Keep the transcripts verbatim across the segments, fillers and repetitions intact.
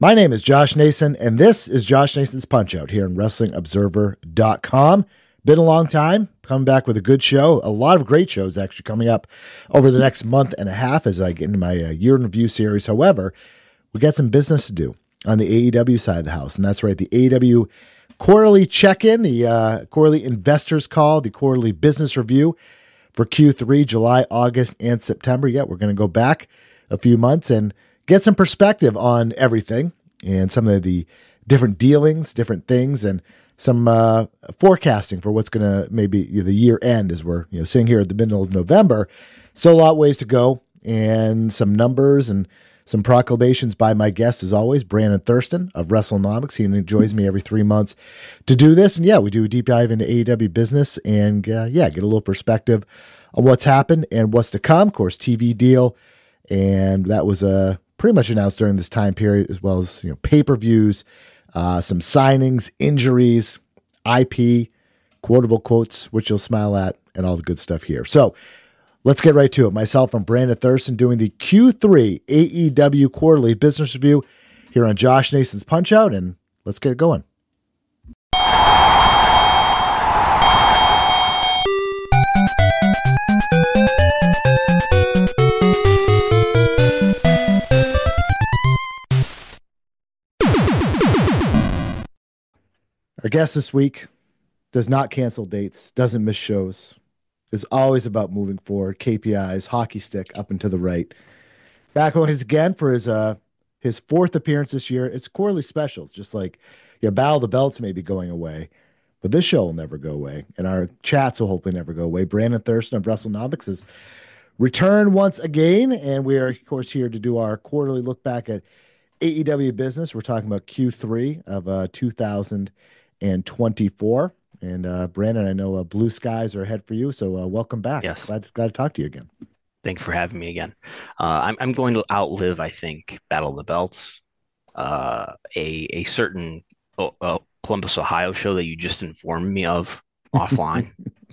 My name is Josh Nason, and this is Josh Nason's Punch-Out here on Wrestling Observer dot com. Been a long time, coming back with a good show. A lot of great shows actually coming up over the next month and a half as I get into my uh, year in review series. However, we got some business to do on the A E W side of the house, and that's right, the A E W quarterly check-in, the uh, quarterly investors call, the quarterly business review for Q three, July, August, and September. Yeah, we're going to go back a few months and get some perspective on everything and some of the different dealings, different things, and some uh, forecasting for what's going to maybe you know, the year end as we're you know sitting here at the middle of November. Still a lot of ways to go, and some numbers and some proclamations by my guest, as always, Brandon Thurston of WrestleNomics. He joins me every three months to do this. And yeah, we do a deep dive into A E W business and uh, yeah, get a little perspective on what's happened and what's to come. Of course, T V deal. And that was uh, pretty much announced during this time period, as well as you know pay-per-views, uh, some signings, injuries, I P, quotable quotes, which you'll smile at, and all the good stuff here. So let's get right to it. Myself and Brandon Thurston doing the Q three A E W Quarterly Business Review here on Josh Nason's Punch-Out, and let's get it going. Our guest this week does not cancel dates, doesn't miss shows, is always about moving forward, K P Is, hockey stick up and to the right. Back once again for his uh his fourth appearance this year. It's quarterly specials, just like yeah, Battle of the Belts may be going away, but this show will never go away, and our chats will hopefully never go away. Brandon Thurston of WrestleNomics has returned once again, and we are, of course, here to do our quarterly look back at A E W business. We're talking about Q three of uh, two thousand twenty-four. And uh, Brandon, I know uh, blue skies are ahead for you, so uh, welcome back. Yes. Glad, glad to talk to you again. Thanks for having me again. Uh, I'm, I'm going to outlive, I think, Battle of the Belts, uh, a a certain oh, oh, Columbus, Ohio show that you just informed me of offline,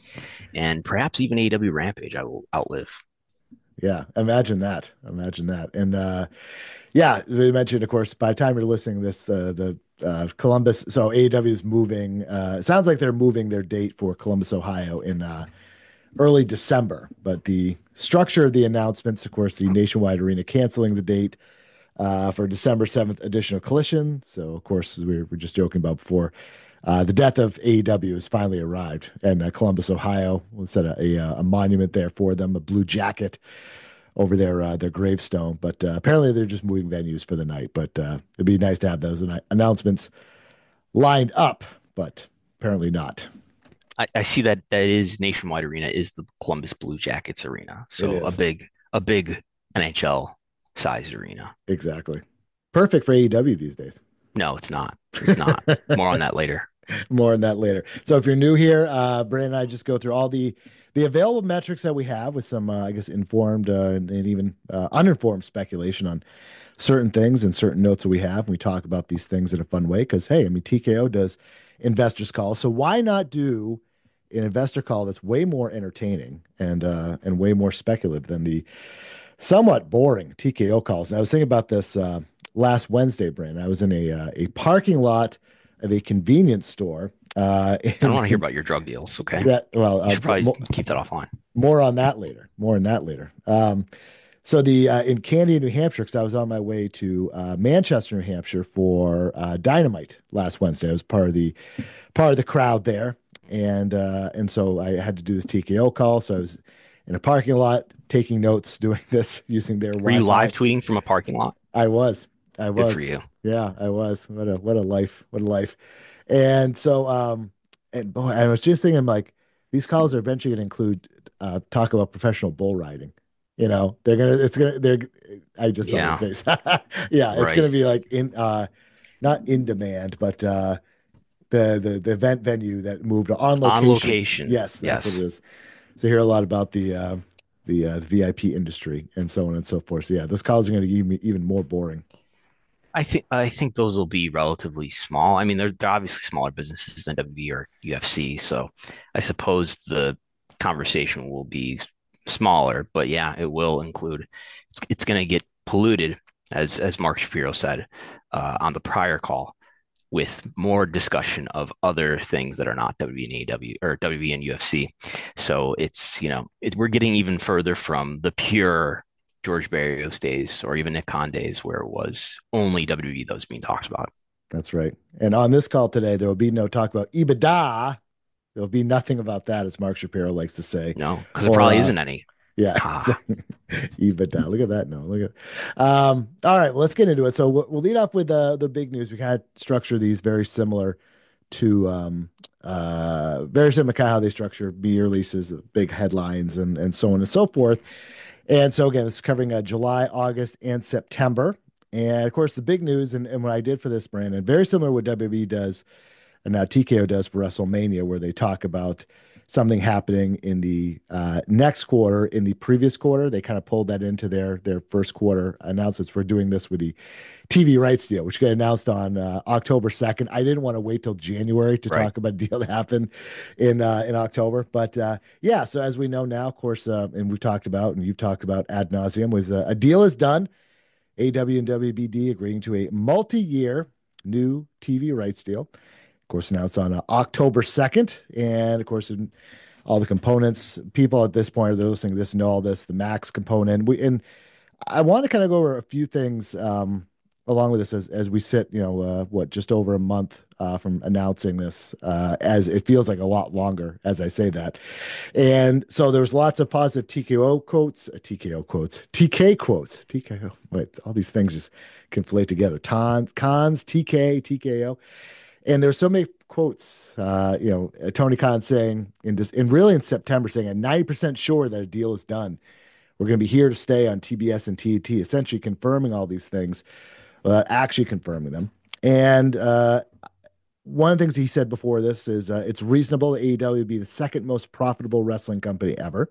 and perhaps even A E W Rampage I will outlive. Yeah, imagine that. Imagine that. And uh, yeah, we mentioned, of course, by the time you're listening to this, uh, the uh, Columbus, so A E W is moving. Uh, it sounds like they're moving their date for Columbus, Ohio in uh, early December. But the structure of the announcements, of course, the Nationwide Arena canceling the date uh, for December seventh edition of Collision. So, of course, as we were just joking about before, uh, the death of A E W has finally arrived. And uh, Columbus, Ohio, we'll set a, a, a monument there for them, a blue jacket over their uh, their gravestone, but uh, apparently they're just moving venues for the night. But uh, it'd be nice to have those an- announcements lined up, but apparently not. I, I see that that is Nationwide Arena is the Columbus Blue Jackets arena, so a big a big N H L sized arena. Exactly, perfect for A E W these days. No, it's not. It's not. More on that later. More on that later. So if you're new here, uh, Brandon and I just go through all the the available metrics that we have with some, uh, I guess, informed uh, and, and even uh, uninformed speculation on certain things and certain notes that we have. And we talk about these things in a fun way because, hey, I mean, T K O does investors call. So why not do an investor call that's way more entertaining and uh, and way more speculative than the somewhat boring T K O calls? And I was thinking about this uh, last Wednesday, Brandon. I was in a uh, a parking lot of a convenience store. Uh, I don't want to hear about your drug deals. Okay. That, well, you should uh, probably mo- keep that offline. More on that later. More on that later. Um, so the uh, in Candia, New Hampshire, because I was on my way to uh, Manchester, New Hampshire for uh, Dynamite last Wednesday. I was part of the part of the crowd there, and uh, and so I had to do this T K O call. So I was in a parking lot taking notes, doing this using their. Were Wi-Fi. You live tweeting from a parking lot? I was. I was. Good for you. Yeah, I was. What a what a life. What a life. And so, um, and boy, I was just thinking, like, these calls are eventually going to include uh, talk about professional bull riding. You know, they're gonna, it's gonna, they're. I just saw yeah, their face. yeah, it's right. gonna be like in, uh, not in demand, but uh, the the the event venue that moved on location. On location. Yes, that's yes. what it is. So I hear a lot about the uh, the, uh, the V I P industry and so on and so forth. So yeah, those calls are going to be even, even more boring. I think I think those will be relatively small. I mean, they're they're obviously smaller businesses than W W E or U F C, so I suppose the conversation will be smaller. But yeah, it will include. It's it's going to get polluted as as Mark Shapiro said uh, on the prior call, with more discussion of other things that are not W B and A W or W B and U F C. So it's, you know, it, we're getting even further from the pure George Barrios days or even Nick Khan days where it was only W W E that was being talked about. That's right. And on this call today, there will be no talk about EBITDA. There'll be nothing about that, as Mark Shapiro likes to say. No, because there Or probably uh isn't any. yeah, Ah, EBITDA. Look at that. No, look at. Um, all right, well, let's get into it. So we'll, we'll lead off with uh, the big news. We kind of structure these very similar to um uh very similar kind of how they structure media releases, big headlines and and so on and so forth. And so again, this is covering uh, July, August, and September. And of course, the big news and, and what I did for this, Brandon, very similar to what W W E does and now T K O does for WrestleMania, where they talk about something happening in the uh, next quarter. In the previous quarter, they kind of pulled that into their their first quarter announcements. We're doing this with the T V rights deal, which got announced on uh, October second. I didn't want to wait till January to right. talk about a deal that happened in uh, in October, but uh, yeah. So as we know now, of course, uh, and we've talked about, and you've talked about ad nauseum, was uh, a deal is done. A E W and W B D agreeing to a multi-year new T V rights deal. Of course, now it's on uh, October second. And of course, in all the components, people at this point, they're listening to this, know all this, the Max component. We, and I want to kind of go over a few things um, along with this as, as we sit, you know, uh, what, just over a month uh, from announcing this, uh, as it feels like a lot longer as I say that. And so there was lots of positive T K O quotes, uh, T K O quotes, T K quotes, T K O. Wait, all these things just conflate together. Tons, cons, T K, T K O. And there's so many quotes, uh, you know, uh, Tony Khan saying in this, and really in September saying, I'm ninety percent sure that a deal is done. We're going to be here to stay on T B S and T N T, essentially confirming all these things, uh, actually confirming them. And uh, one of the things he said before this is uh, it's reasonable that A E W be the second most profitable wrestling company ever.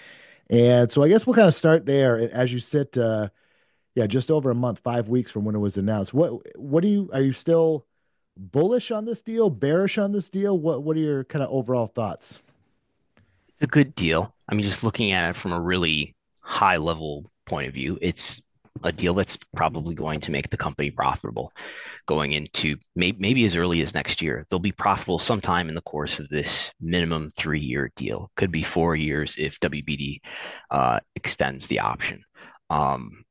And so I guess we'll kind of start there as you sit, uh, yeah, just over a month, five weeks from when it was announced. What what do you are you still bullish on this deal, bearish on this deal? What what are your kind of overall thoughts? it's a good deal. I mean, just looking at it from a really high level point of view, it's a deal that's probably going to make the company profitable going into may, maybe as early as next year. They'll be profitable sometime in the course of this minimum three year deal. Could be four years if W B D uh, extends the option. Um,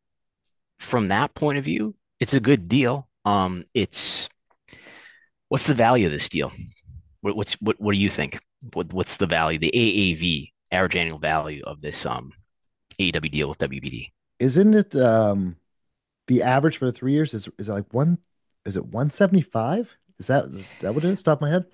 from that point of view, it's a good deal. Um, it's what's the value of this deal? What, what's what? What do you think? What, what's the value? The A A V, average annual value of this um A E W deal with W B D? Isn't it um the average for the three years is is it like one is it one seventy-five? Is that is that what it is? Top of my head?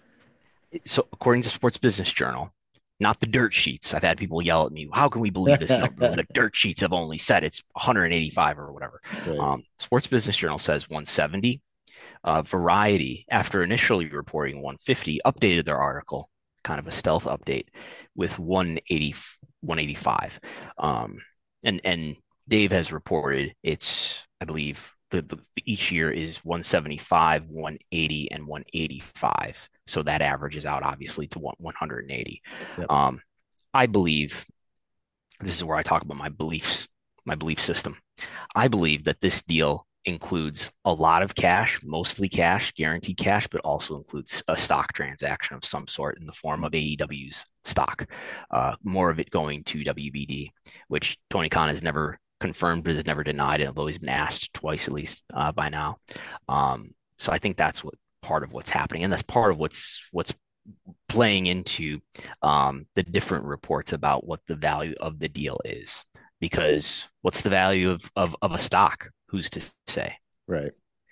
So, according to Sports Business Journal, not the dirt sheets. I've had people yell at me, "How can we believe this number when the dirt sheets have only said it's one hundred eighty-five or whatever?" Right. Um, Sports Business Journal says one seventy. Uh, Variety, after initially reporting one fifty, updated their article, kind of a stealth update, with one eighty, one eighty-five. Um, and and Dave has reported it's, I believe, the, the each year is one seventy-five, one eighty, and one eighty-five. So that averages out obviously to one, 180. Yep. Um, I believe this is where I talk about my beliefs, my belief system. I believe that this deal includes a lot of cash, mostly cash, guaranteed cash, but also includes a stock transaction of some sort in the form of A E W's stock. Uh, more of it going to W B D, which Tony Khan has never confirmed, but has never denied it, although he's been asked twice at least uh, by now. Um, so I think that's what part of what's happening, and that's part of what's what's playing into um, the different reports about what the value of the deal is. Because what's the value of, of, of a stock? Who's to say? Right.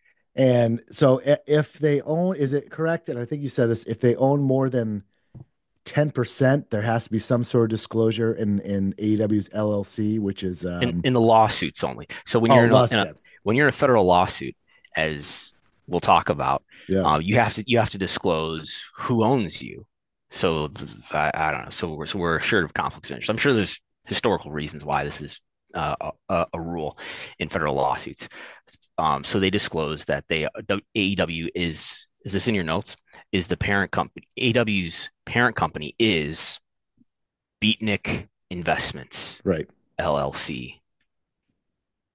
And so if they own, is it correct? And I think you said this, if they own more than ten percent, there has to be some sort of disclosure in, in A E W's L L C, which is, In, um, in the lawsuits only. So when oh, you're in a, last in a good. when you're in a federal lawsuit, as we'll talk about, uh, Yes. you have to you have to disclose who owns you. So I, I don't know. So we're so we're assured of conflicts of interest. I'm sure there's historical reasons why this is uh, a, a rule in federal lawsuits. Um, so they disclosed that they A E W is is this in your notes? Is the parent company A E W's parent company is Beatnik Investments Right. L L C.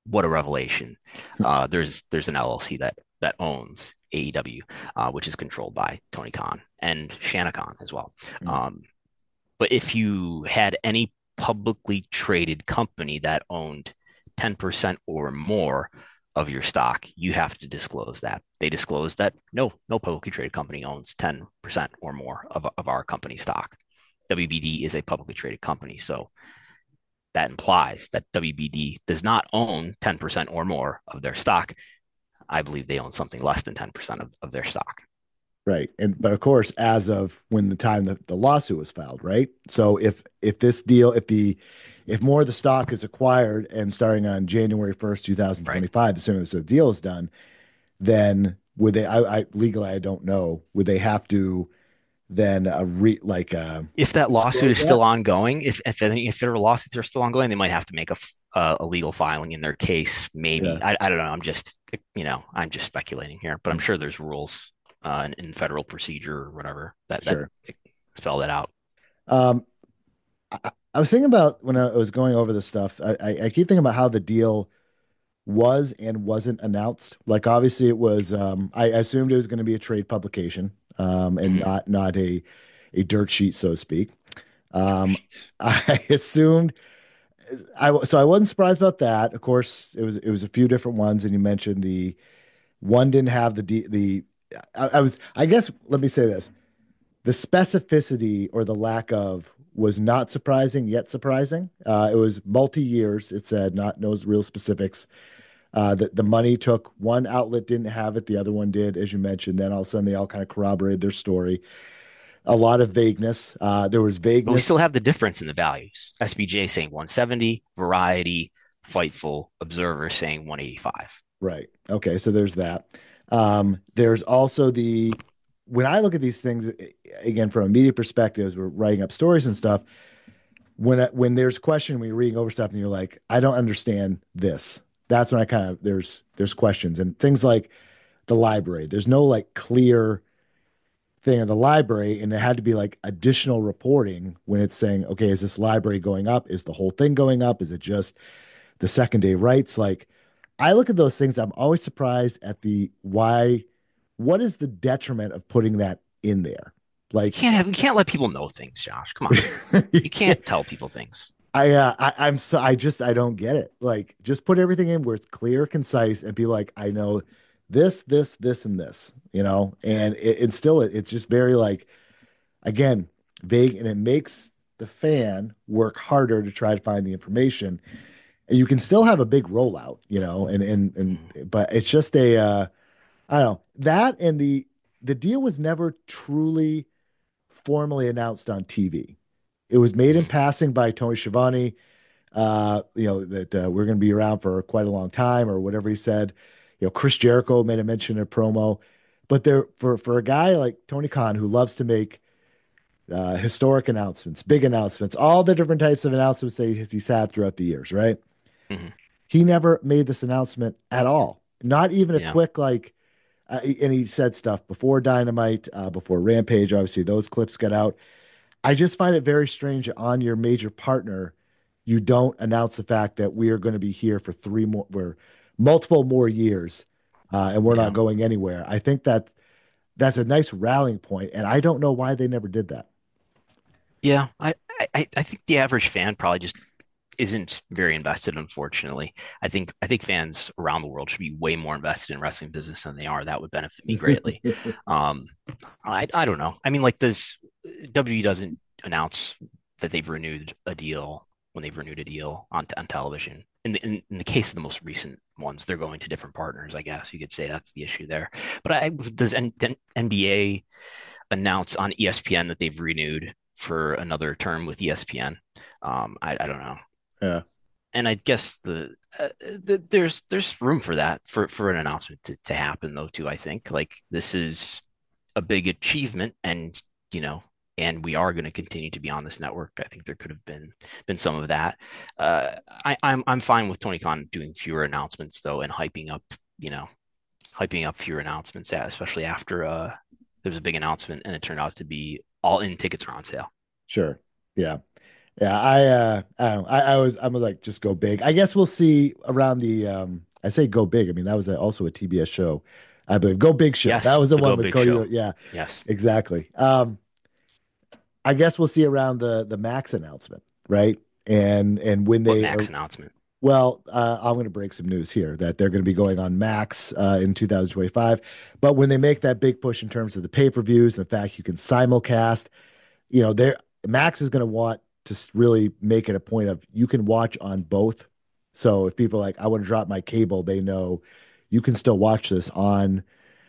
what a revelation. Uh, there's there's an L L C that that owns A E W, uh, which is controlled by Tony Khan and Shanna Khan as well. Mm. Um, but if you had any publicly traded company that owned ten percent or more of your stock, you have to disclose that. They disclose that no, no publicly traded company owns ten percent or more of, of our company stock. W B D is a publicly traded company. So that implies that W B D does not own ten percent or more of their stock. I believe they own something less than ten percent of, of their stock. Right. And but of course, as of when the time the, the lawsuit was filed, right? So if if this deal, if the if more of the stock is acquired and starting on January first, Right. two thousand twenty-five, as soon as the deal is done, then would they I, I legally I don't know, would they have to then uh, re like uh If that lawsuit is disclose still that? ongoing, if if any if federal lawsuits are still ongoing, they might have to make a uh, a legal filing in their case. Maybe Yeah, I, I don't know. I'm just you know I'm just speculating here, but I'm sure there's rules uh, in, in federal procedure or whatever that that sure. spell that out. Um I, I was thinking about when I was going over this stuff, I, I, I keep thinking about how the deal was and wasn't announced. Like obviously it was um I assumed it was going to be a trade publication um and Mm-hmm. not not a a dirt sheet so to speak. Dirt Um sheets. I assumed I so I wasn't surprised about that. Of course, it was it was a few different ones and you mentioned the one didn't have the D, the I, I was I guess let me say this. The specificity or the lack of was not surprising yet surprising. Uh, it was multi years. It said not no real specifics. Uh, the, the money took one outlet didn't have it, the other one did, as you mentioned. Then all of a sudden they all kind of corroborated their story. A lot of vagueness. Uh, there was But we vagueness, still have the difference in the values. S B J saying one seventy, Variety, Fightful, Observer saying one eighty-five. right? Okay, so there's that. Um, there's also the when I look at these things again from a media perspective, as we're writing up stories and stuff. When when there's a question when you're reading over stuff and you're like, I don't understand this. That's when I kind of there's there's questions and things like the library. There's no like clear thing in the library, and there had to be like additional reporting when it's saying, okay, is this library going up? Is the whole thing going up? Is it just the second day rights? Like, I look at those things. I'm always surprised at the why. What is the detriment of putting that in there? You Like, can't have you can't let people know things, Josh. Come on. you You can't. can't tell people things. I, uh, I I'm so I just I don't get it. Like, just put everything in where it's clear, concise, and be like, I know this, this, this, and this. You know, and it, it's still it's just very like again, vague, and it makes the fan work harder to try to find the information. And you can still have a big rollout, you know, and and Mm. and but it's just a uh I don't know. That and the the deal was never truly formally announced on T V. It was made in Mhm. passing by Tony Schiavone, uh, you know, that uh, we're going to be around for quite a long time or whatever he said. You know, Chris Jericho made a mention in a promo, but there for for a guy like Tony Khan who loves to make uh, historic announcements, big announcements, all the different types of announcements that he's had throughout the years, right? Mhm. He never made this announcement at all. Not even a Yeah. quick, like, uh, and he said stuff before Dynamite, uh, before Rampage. Obviously, those clips got out. I just find it very strange on your major partner, you don't announce the fact that we are going to be here for three more, we're multiple more years, uh, and we're not Yeah. going anywhere. I think that that's a nice rallying point, and I don't know why they never did that. Yeah. I, I, I think the average fan probably just isn't very invested, unfortunately. I think I think fans around the world should be way more invested in wrestling business than they are. That would benefit me greatly. Um, I I don't know. I mean, like this W W E doesn't announce that they've renewed a deal when they've renewed a deal on on television. In the, in, in the case of the most recent ones, they're going to different partners. I guess you could say that's the issue there. But I, does N, N B A announce on E S P N that they've renewed for another term with E S P N? Um, I, I don't know. Yeah, And I guess the, uh, the there's there's room for that for for an announcement to, to happen though too. I think like this is a big achievement, and you know, and we are going to continue to be on this network. I think there could have been been some of that. Uh, I, I'm I'm fine with Tony Khan doing fewer announcements though, and hyping up, you know, hyping up fewer announcements, yeah, especially after uh there was a big announcement and it turned out to be all in tickets are on sale. sure. Yeah. Yeah, I uh I don't know. I, I was I'm like just go big. I guess we'll see around the um I say go big. I mean that was a, also a T B S show, I believe. Go Big Show. That Yes, was the the one Go with Big Cody. Show. Rhodes. Yeah, Yes. exactly. Um I guess we'll see around the the Max announcement, right? And and when What they are Max announcement? well, uh, I'm going to break some news here that they're going to be going on Max uh, in two thousand twenty-five. But when they make that big push in terms of the pay-per-views and the fact you can simulcast, you know, there Max is going to want to really make it a point of you can watch on both. So if people are like, I want to drop my cable, they know you can still watch this on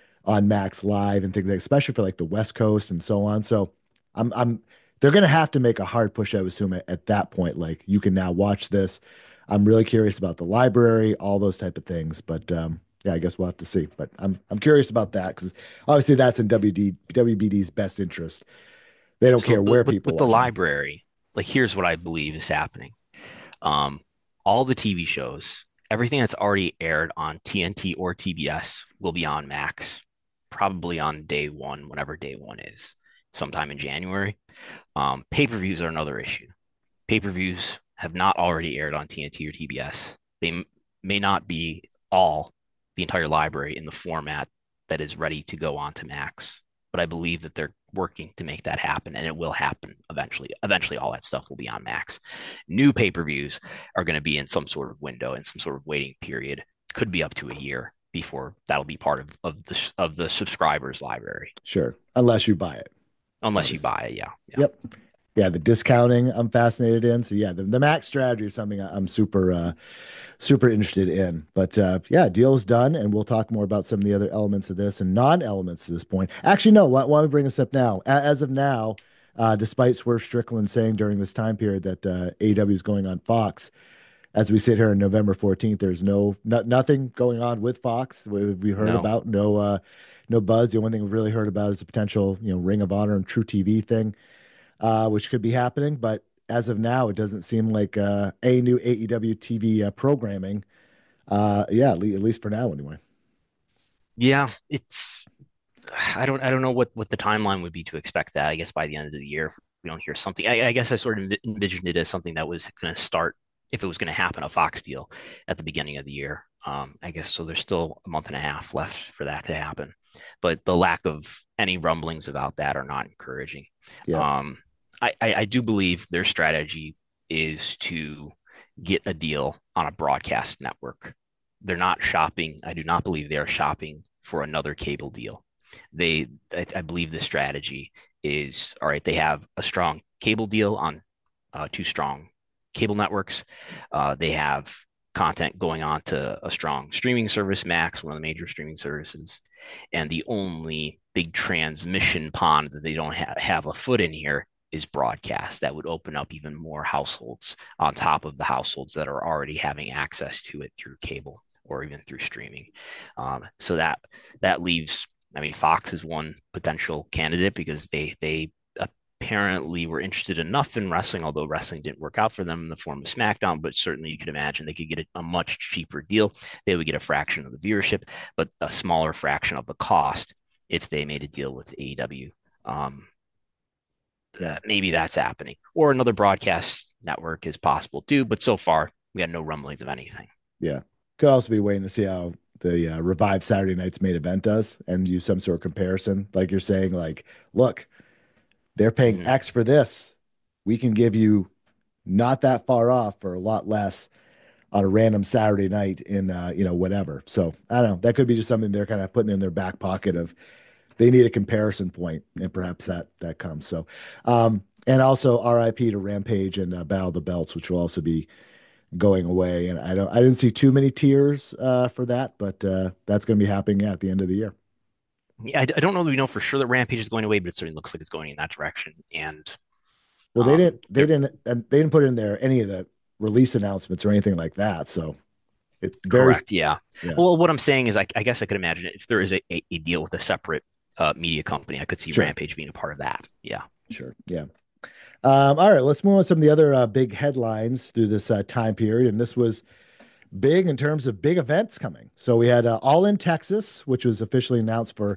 on Max Live and things like, especially for like the West Coast and so on. So I'm I'm they're going to have to make a hard push, I would assume, at, at that point. Like you can now watch this. I'm really curious about the library, all those type of things. But um, yeah, I guess we'll have to see. But I'm I'm curious about that because obviously that's in W D, W B D's best interest. They don't So care uh, where with people with the watch on. library, like here's what I believe is happening. Um, all the T V shows, everything that's already aired on T N T or T B S will be on Max, probably on day one, whenever day one is, sometime in January. Um, pay-per-views are another issue. Pay-per-views have not already aired on T N T or T B S. They m- may not be all the entire library in the format that is ready to go on to Max, but I believe that they're working to make that happen, and it will happen eventually. Eventually, all that stuff will be on Max. New pay-per-views are going to be in some sort of window and some sort of waiting period. It could be up to a year before that'll be part of, of the of the subscribers library, Sure, unless you buy it, unless you obviously. buy it. Yeah, yeah. Yep. Yeah, the discounting I'm fascinated in. So yeah, the, the Max strategy is something I- I'm super uh super interested in. But uh yeah, deal's done, and we'll talk more about some of the other elements of this and non-elements to this point. Actually, no, why, why don't we bring this up now? A- As of now, uh, despite Swerve Strickland saying during this time period that uh, A E W is going on Fox, as we sit here on November fourteenth, there's no, no nothing going on with Fox. We, we heard No, about no uh no buzz. The only thing we've really heard about is a potential, you know, Ring of Honor and True T V thing, uh, which could be happening. But as of now, it doesn't seem like uh, a new A E W T V uh, programming. Uh, yeah, at, le- at least for now, anyway. yeah, it's I don't I don't know what what the timeline would be to expect that. I guess by the end of the year, if we don't hear something, I, I guess I sort of envisioned it as something that was going to start if it was going to happen, a Fox deal at the beginning of the year. Um, I guess so. There's still a month and a half left for that to happen, but the lack of any rumblings about that are not encouraging. Yeah, Um, I, I, I do believe their strategy is to get a deal on a broadcast network. They're not shopping. I do not believe they are shopping for another cable deal. They, I, I believe the strategy is all right. They have a strong cable deal on uh, two strong cable networks. Uh, they have content going on to a strong streaming service, Max, one of the major streaming services. And the only big transmission pond that they don't ha- have a foot in here is broadcast. That would open up even more households on top of the households that are already having access to it through cable or even through streaming. Um, so that that leaves. I mean, Fox is one potential candidate because they they apparently were interested enough in wrestling, although wrestling didn't work out for them in the form of SmackDown. But certainly, you could imagine they could get a, a much cheaper deal. They would get a fraction of the viewership, but a smaller fraction of the cost if they made a deal with A E W. Um, yeah, uh, maybe that's happening, or another broadcast network is possible too. But so far, we had no rumblings of anything. yeah. Could also be waiting to see how the uh, revived Saturday night's main event does and use some sort of comparison. Like you're saying, like, look, they're paying Mm-hmm. X for this. We can give you not that far off for a lot less on a random Saturday night in uh, you know, whatever. So I don't know. That could be just something they're kind of putting in their back pocket of they need a comparison point, and perhaps that that comes. So, um, and also R I P to Rampage and uh, Battle of the Belts, which will also be going away. And I don't, I didn't see too many tears uh, for that, but uh, that's going to be happening yeah, at the end of the year. Yeah, I, I don't know that we know for sure that Rampage is going away, but it certainly looks like it's going in that direction. And Well, they um, didn't, they they're didn't, and they didn't put in there any of the release announcements or anything like that. So it's very, correct. Yeah. yeah, Well, what I'm saying is, I, I guess I could imagine if there is a, a, a deal with a separate uh, media company, I could see sure, Rampage being a part of that. Yeah. sure, yeah. Um, all right, let's move on to some of the other uh, big headlines through this uh, time period, and this was big in terms of big events coming. So we had uh, All in Texas, which was officially announced for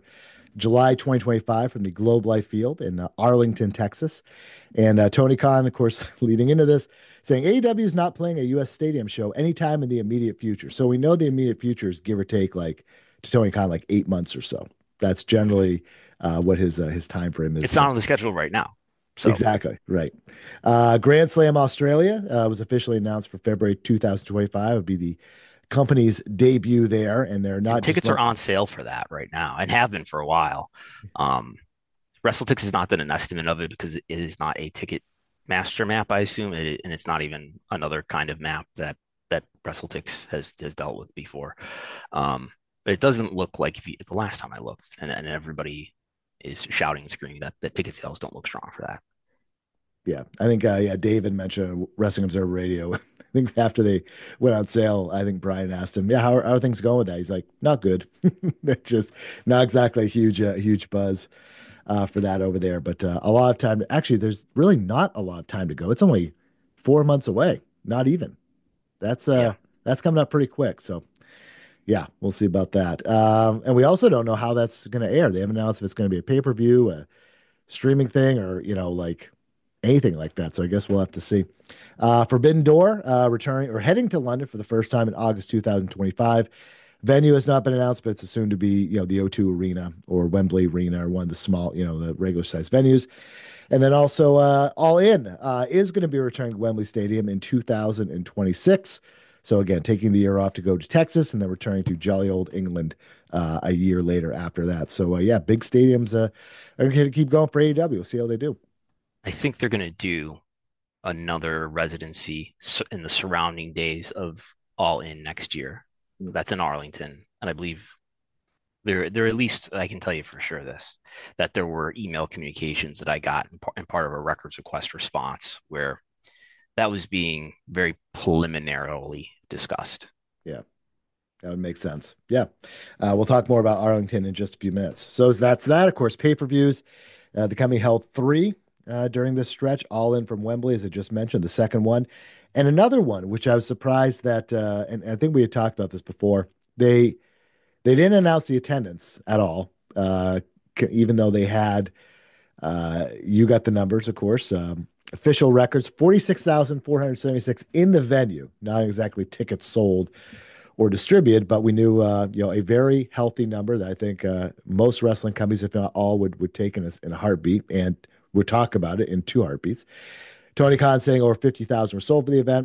July twenty twenty-five from the Globe Life Field in uh, Arlington, Texas. And uh, Tony Khan, of course, leading into this, saying A E W is not playing a U S stadium show anytime in the immediate future. So we know the immediate future is give or take like to Tony Khan like eight months or so. That's generally uh, what his uh, his time frame is. It's not on the schedule right now. So Exactly right. Uh, Grand Slam Australia uh, was officially announced for February two thousand twenty-five. It would be the company's debut there, and they're and not just tickets are run- on sale for that right now and have been for a while. Um, WrestleTix has not done an estimate of it because it is not a ticket master map, I assume, it, and it's not even another kind of map that that WrestleTix has has dealt with before. Um, but it doesn't look like if you, the last time I looked, and, and everybody is shouting and screaming that the ticket sales don't look strong for that. Yeah, I think uh, yeah, David mentioned Wrestling Observer Radio. I think after they went on sale, I think Brian asked him, "Yeah, how are, how are things going with that?" He's like, "Not good. It's just not exactly a huge uh, huge buzz uh, for that over there." But uh, a lot of time. Actually, there's really not a lot of time to go. It's only four months away. Not even. That's uh Yeah. that's coming up pretty quick. So yeah, we'll see about that. Um, and we also don't know how that's going to air. They haven't announced if it's going to be a pay per view, a streaming thing, or you know like anything like that. So I guess we'll have to see. Uh, Forbidden Door uh, returning or heading to London for the first time in August two thousand twenty-five. Venue has not been announced, but it's assumed to be, you know, the O two Arena or Wembley Arena or one of the small, you know, the regular sized venues. And then also uh, All In uh, is going to be returning to Wembley Stadium in two thousand twenty-six. So again, taking the year off to go to Texas and then returning to jolly old England uh, a year later after that. So uh, yeah, big stadiums uh, are going to keep going for A E W. We'll see how they do. I think they're going to do another residency in the surrounding days of All In next year. That's in Arlington, and I believe there there at least I can tell you for sure this that there were email communications that I got in, par- in part of a records request response where that was being very preliminarily discussed. Yeah. That would make sense. Yeah. Uh, we'll talk more about Arlington in just a few minutes. So that's that. Of course, pay per views. Uh, the company held three uh, during this stretch, all in from Wembley, as I just mentioned, the second one. And another one, which I was surprised that, uh, and, and I think we had talked about this before, they they didn't announce the attendance at all, uh, c- even though they had, uh, you got the numbers, of course, um, official records, forty-six thousand four hundred seventy-six in the venue, not exactly tickets sold or distributed, but we knew uh, you know a very healthy number that I think uh, most wrestling companies, if not all, would would take in a, in a heartbeat, and would talk about it in two heartbeats. Tony Khan saying over fifty thousand were sold for the event,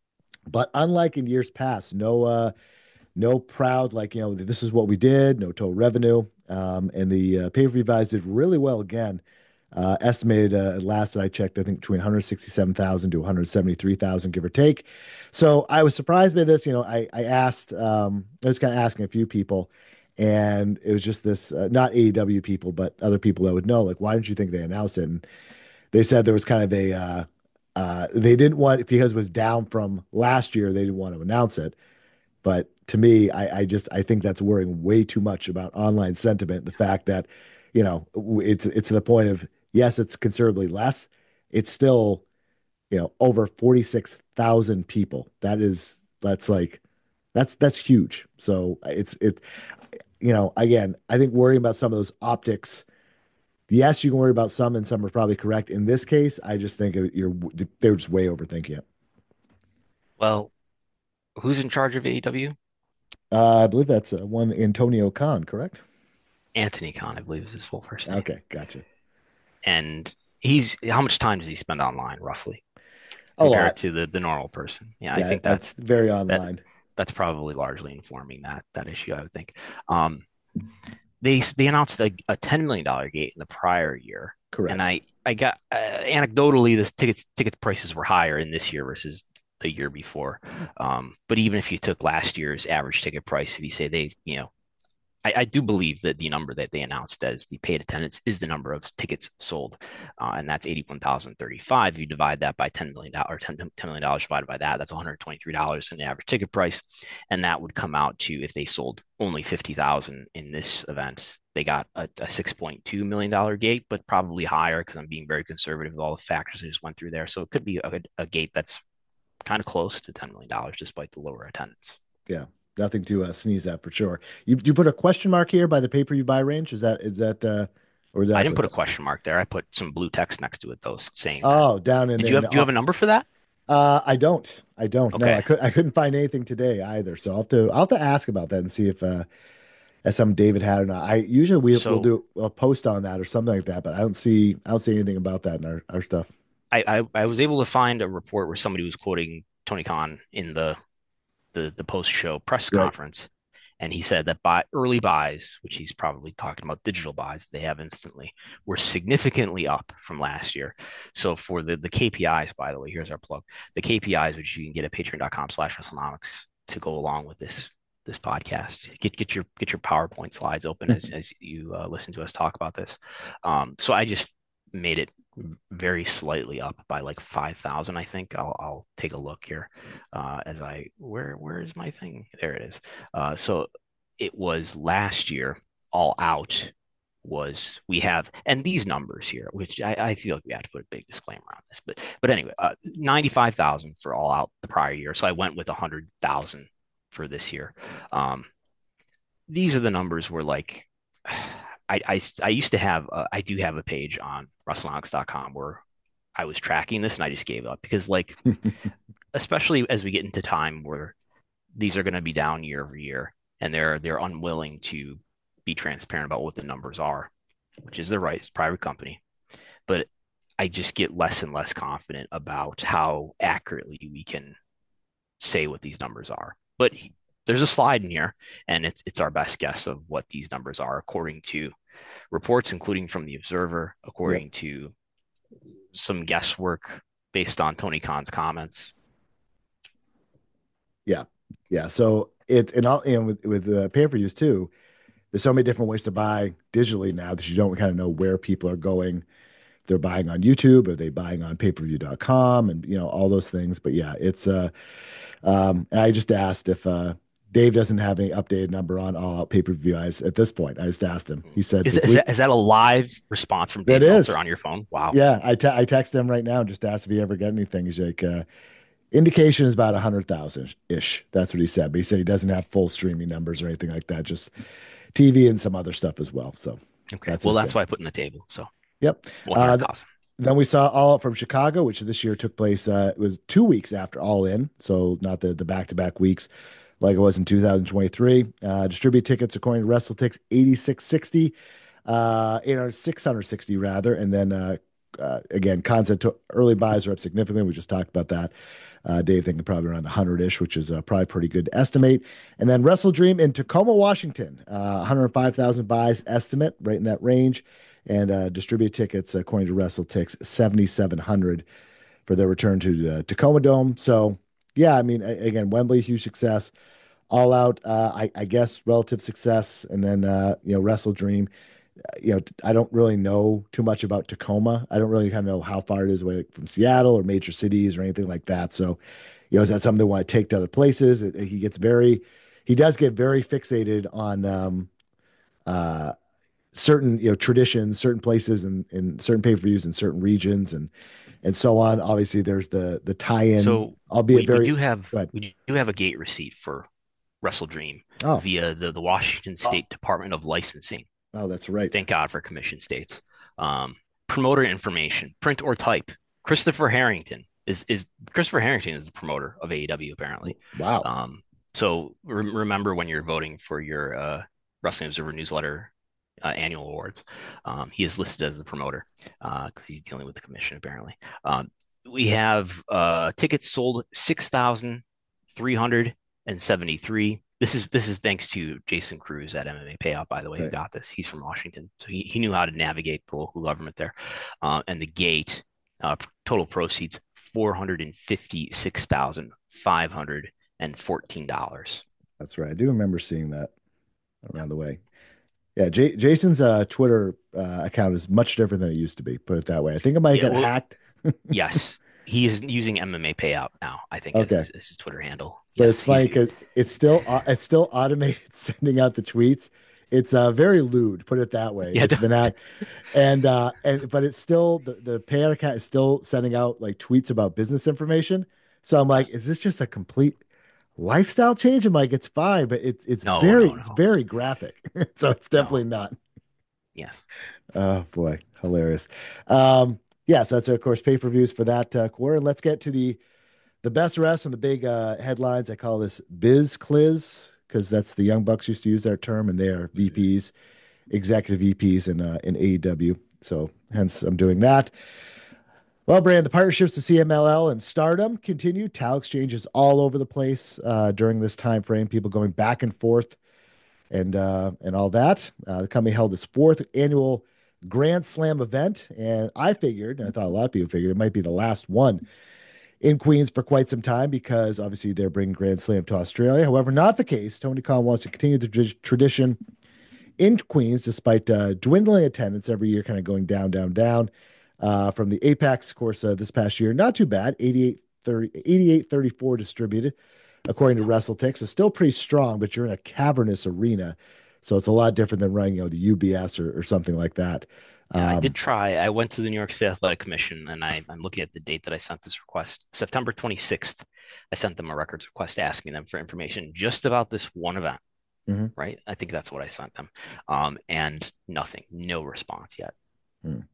but unlike in years past, no uh, no proud like you know this is what we did, no total revenue, um, and the uh, pay per view guys did really well again. Uh, estimated uh, last that I checked, I think between one hundred sixty-seven thousand to one hundred seventy-three thousand, give or take. So I was surprised by this. You know, I I asked, um, I was kind of asking a few people, and it was just this, uh, not A E W people, but other people that would know, like, why didn't you think they announced it? And they said there was kind of a, uh, uh, they didn't want because it was down from last year. They didn't want to announce it. But to me, I, I just I think that's worrying way too much about online sentiment. The fact that, you know, it's it's to the point of yes, it's considerably less. It's still, you know, over forty-six thousand people. That is that's like that's that's huge. So it's it you know, again, I think worrying about some of those optics. Yes, you can worry about some, and some are probably correct. In this case, I just think you're they're just way overthinking it. Well, who's in charge of A E W? Uh, I believe that's uh, one Antonio Khan, correct? Anthony Khan, I believe is his full first name. Okay, gotcha. And he's how much time does he spend online roughly A compared lot. to the the normal person? Yeah, I Yeah, think that's that's very that online. that's probably largely informing that that issue, I would think. Um, they they announced a, a ten million dollar gate in the prior year, and Correct. I I got uh, anecdotally this tickets ticket prices were higher in this year versus the year before. Um, but even if you took last year's average ticket price, if you say they you know I, I do believe that the number that they announced as the paid attendance is the number of tickets sold, uh, and that's eighty-one thousand thirty-five. You divide that by ten million dollars, or ten, $10 million dollars divided by that, that's one hundred twenty-three dollars in the average ticket price. And that would come out to, if they sold only fifty thousand in this event, they got a, a six point two million dollars gate, but probably higher because I'm being very conservative with all the factors I just went through there. So it could be a, a gate that's kind of close to ten million dollars despite the lower attendance. Yeah. nothing to uh, sneeze at for sure. You you put a question mark here by the pay per view buy range. Is that is that uh, or did I I didn't put put a that? question mark there. I put some blue text next to it, though, saying that. Oh, down in Did you in have do you uh, have a number for that? uh, I don't. I don't. No, I Okay. could I couldn't find anything today either. So I'll have to I'll have to ask about that and see if uh that's something David had or not. I usually we we'll So do a post on that or something like that, but I don't see I don't see anything about that in our, our stuff. I, I I was able to find a report where somebody was quoting Tony Khan in the the the post show press Right. conference, and he said that buy early buys, which he's probably talking about digital buys they have instantly, were significantly up from last year. So for the the K P Is, by the way, here's our plug: the K P Is, which you can get at patreon dot com slash WrestleNomics to go along with this this podcast. Get get your get your PowerPoint slides open as as you uh, listen to us talk about this. Um, so I just made it very slightly up by like five thousand, I think. I'll, I'll take a look here uh, as I, where, where is my thing? There it is. Uh, so it was last year, all out was, we have, and these numbers here, which I, I feel like we have to put a big disclaimer on this, but, but anyway, uh, ninety-five thousand for all out the prior year. So I went with a hundred thousand for this year. Um, these are the numbers where like, I, I, I used to have, uh, I do have a page on WrestleNomics dot com where I was tracking this and I just gave up because, like, especially as we get into time where these are going to be down year over year and they're they're unwilling to be transparent about what the numbers are, which is their right, it's a private company. But I just get less and less confident about how accurately we can say what these numbers are. But there's a slide in here, and it's it's our best guess of what these numbers are according to reports, including from the Observer, Yep. according to some guesswork based on Tony Khan's comments. Yeah. Yeah. So it and all and with with uh, pay-per-views too, there's so many different ways to buy digitally now that you don't kind of know where people are going. They're buying on YouTube, or they buying on pay per view dot com, and you know all those things. But yeah, it's uh um and I just asked if uh Dave doesn't have any updated number on all out pay-per-view eyes at this point. I just asked him. He said Is, if is, we that, is that a live response from that Dave Meltzer is. on your phone? Wow. Yeah, I te I texted him right now and just asked if he ever got anything. He's like, uh, indication is about a hundred thousand ish. That's what he said. But he said he doesn't have full streaming numbers or anything like that, just T V and some other stuff as well. So Okay. that's Well, his that's guess. why I put in the table. So Yep. Uh, th- one hundred thousand. then we saw All Out from Chicago, which this year took place. Uh, it was two weeks after All In, so not the the back to back weeks like it was in two thousand twenty-three. Uh, distribute tickets according to WrestleTix eighty-six sixty, uh, eight hundred six hundred sixty rather, and then uh, uh, again, concept to early buys are up significantly. We just talked about that. Uh, Dave thinking probably around one hundred ish, which is uh, probably pretty good to estimate. And then Wrestle Dream in Tacoma, Washington, uh, one hundred five thousand buys estimate, right in that range. And uh, distribute tickets, according to WrestleTix, seventy-seven hundred for their return to the Tacoma Dome. So, yeah, I mean, a- again, Wembley, huge success. All out, uh, I, I guess, relative success. And then, uh, you know, Wrestle Dream, you know, I don't really know too much about Tacoma. I don't really kind of know how far it is away from Seattle or major cities or anything like that. So, you know, is that something they want to take to other places? It- he gets very, he does get very fixated on um, uh, certain, you know, traditions, certain places and in certain pay-per-views in certain regions and and so on. Obviously, there's the the tie-in, So albeit we, we very, do have but we do have a gate receipt for Wrestle Dream oh, via the, the Washington oh, State Department of Licensing. oh, that's right. Thank God for commission states. Um, promoter information, print or type. Christopher Harrington is is Christopher Harrington is the promoter of A E W apparently. Wow. Um, so re- remember when you're voting for your uh, Wrestling Observer newsletter uh, annual awards, um, he is listed as the promoter because uh, he's dealing with the commission apparently. Um, we have uh, tickets sold six thousand three hundred and seventy three. This is this is thanks to Jason Cruz at M M A Payout, by the way, who Right. got this. He's from Washington, so he, he knew how to navigate the local government there. Uh, and the gate uh, total proceeds four hundred and fifty six thousand five hundred and fourteen dollars. That's right. I do remember seeing that around the way. Yeah, J Jason's uh, Twitter uh, account is much different than it used to be. Put it that way. I think it might Yeah, have got well, hacked. yes, he is using M M A Payout now. I think as Okay, his, as his Twitter handle. but it's Yes, funny he's because it's still au- it's still automated sending out the tweets. It's uh, very lewd. Put it that way. yeah. It's been hacked, and uh, and but it's still the the payout account is still sending out like tweets about business information. So I'm like, Yes. is this just a complete? Lifestyle change. I'm like, it's fine, but it's it's No, very no, it's no, very graphic. So it's definitely no. not. Yes. Oh boy, hilarious. Um, yeah, so that's of course pay-per-views for that uh, quarter. Let's get to the the best rest and the big uh, headlines. I call this Biz Cliz because that's the Young Bucks used to use that term, and they are Mhm. V Ps, executive V Ps in uh, in A E W. So hence I'm doing that. Well, Brand, the partnerships with C M L L and Stardom continue. Towel exchanges all over the place uh, during this time frame. People going back and forth and uh, and all that. Uh, the company held its fourth annual Grand Slam event, and I figured, and I thought a lot of people figured it might be the last one in Queens for quite some time because obviously they're bringing Grand Slam to Australia. However, not the case. Tony Khan wants to continue the tr- tradition in Queens despite uh, dwindling attendance every year, kind of going down, down, down. Uh, from the Apex, of course, uh, this past year, not too bad, eighty-eight thirty, eighty-eight thirty-four distributed, according to WrestleTix. So still pretty strong, but you're in a cavernous arena. So it's a lot different than running, you know, the U B S or, or something like that. Yeah, I did Um, try. I went to the New York State Athletic Commission, and I, I'm looking at the date that I sent this request, September twenty-sixth. I sent them a records request asking them for information just about this one event, mhm. right? I think that's what I sent them. Um, and nothing, no response yet. Hmm.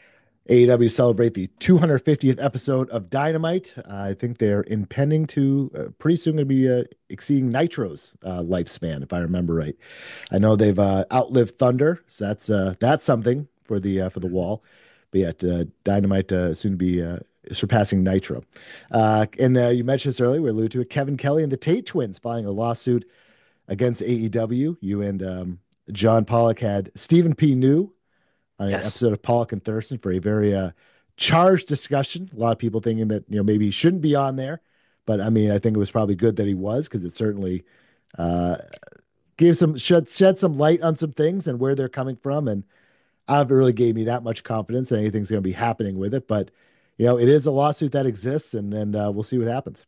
A E W celebrate the two hundred fiftieth episode of Dynamite. Uh, I think they're impending to uh, pretty soon going to be uh, exceeding Nitro's uh, lifespan, if I remember right. I know they've uh, outlived Thunder, so that's uh, that's something for the uh, for the Mhm. wall. But yet, uh, Dynamite uh, soon to be uh, surpassing Nitro. Uh, and uh, you mentioned this earlier. We alluded to it. Kevin Kelly and the Tate Twins filing a lawsuit against A E W. You and um, John Pollock had Stephen P. New on an Yes. episode of Pollock and Thurston for a very uh, charged discussion. A lot of people thinking that you know maybe he shouldn't be on there, but I mean I think it was probably good that he was because it certainly uh, gave some shed shed some light on some things and where they're coming from, and I haven't really gave me that much confidence that anything's going to be happening with it. But you know it is a lawsuit that exists, and and uh, we'll see what happens.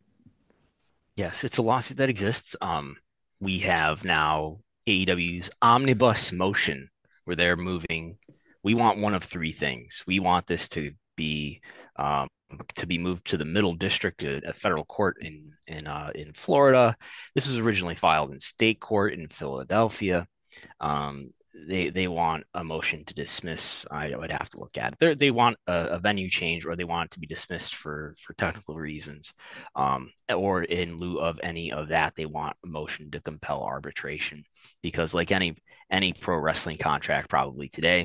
Yes, it's a lawsuit that exists. Um, we have now A E W's omnibus motion where they're moving. We want one of three things. We want this to be um, to be moved to the middle district, a, a federal court in in uh, in Florida. This was originally filed in state court in Philadelphia. Um, they they want a motion to dismiss. I would have to look at it. They're, they want a, a venue change, or they want it to be dismissed for for technical reasons, um, or in lieu of any of that, they want a motion to compel arbitration. Because like any any pro wrestling contract, probably today,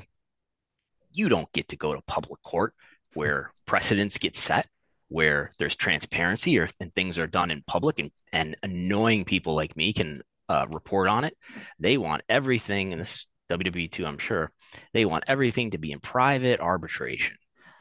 you don't get to go to public court where precedents get set, where there's transparency or and things are done in public, and, and annoying people like me can uh, report on it. They want everything, and this is W W E too, I'm sure. They want everything to be in private arbitration.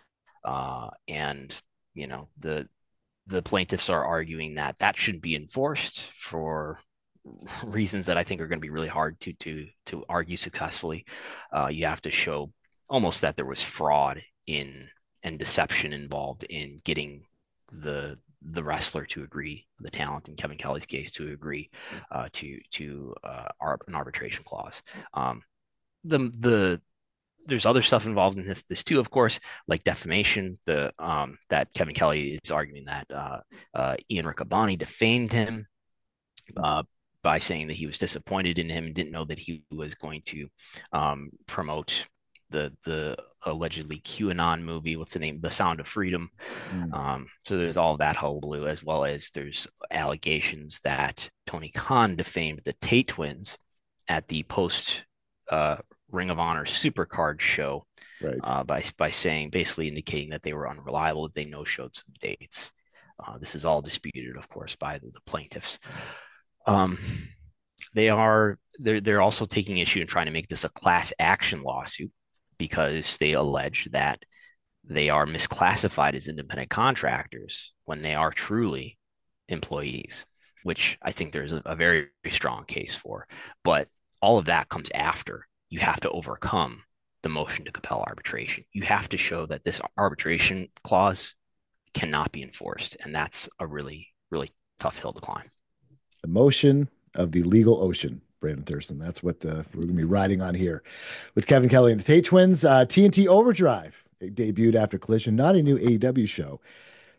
Uh, and you know, the the plaintiffs are arguing that that shouldn't be enforced for reasons that I think are going to be really hard to to to argue successfully. Uh, you have to show almost that there was fraud in and deception involved in getting the the wrestler to agree, the talent in Kevin Kelly's case to agree uh, to to uh, an arbitration clause. Um, the the there's other stuff involved in this this too, of course, like defamation. The um, that Kevin Kelly is arguing that uh, uh, Ian Riccaboni defamed him uh, by saying that he was disappointed in him and didn't know that he was going to um, promote the the allegedly QAnon movie. What's the name? The Sound of Freedom. Mm. Um, so there's all that hullabaloo, as well as there's allegations that Tony Khan defamed the Tate twins at the post uh, Ring of Honor Supercard show Right. uh, by by saying basically indicating that they were unreliable, that they no showed some dates. Uh, this is all disputed, of course, by the, the plaintiffs. Um, they are they're they're also taking issue in trying to make this a class action lawsuit because they allege that they are misclassified as independent contractors when they are truly employees, which I think there's a, a very, very strong case for. But all of that comes after you have to overcome the motion to compel arbitration. You have to show that this arbitration clause cannot be enforced, and that's a really, really tough hill to climb. The motion of the legal ocean, Brandon Thurston. That's what uh, we're going to be riding on here with Kevin Kelly and the Tate Twins. Uh, T N T Overdrive it debuted after Collision, not a new A E W show,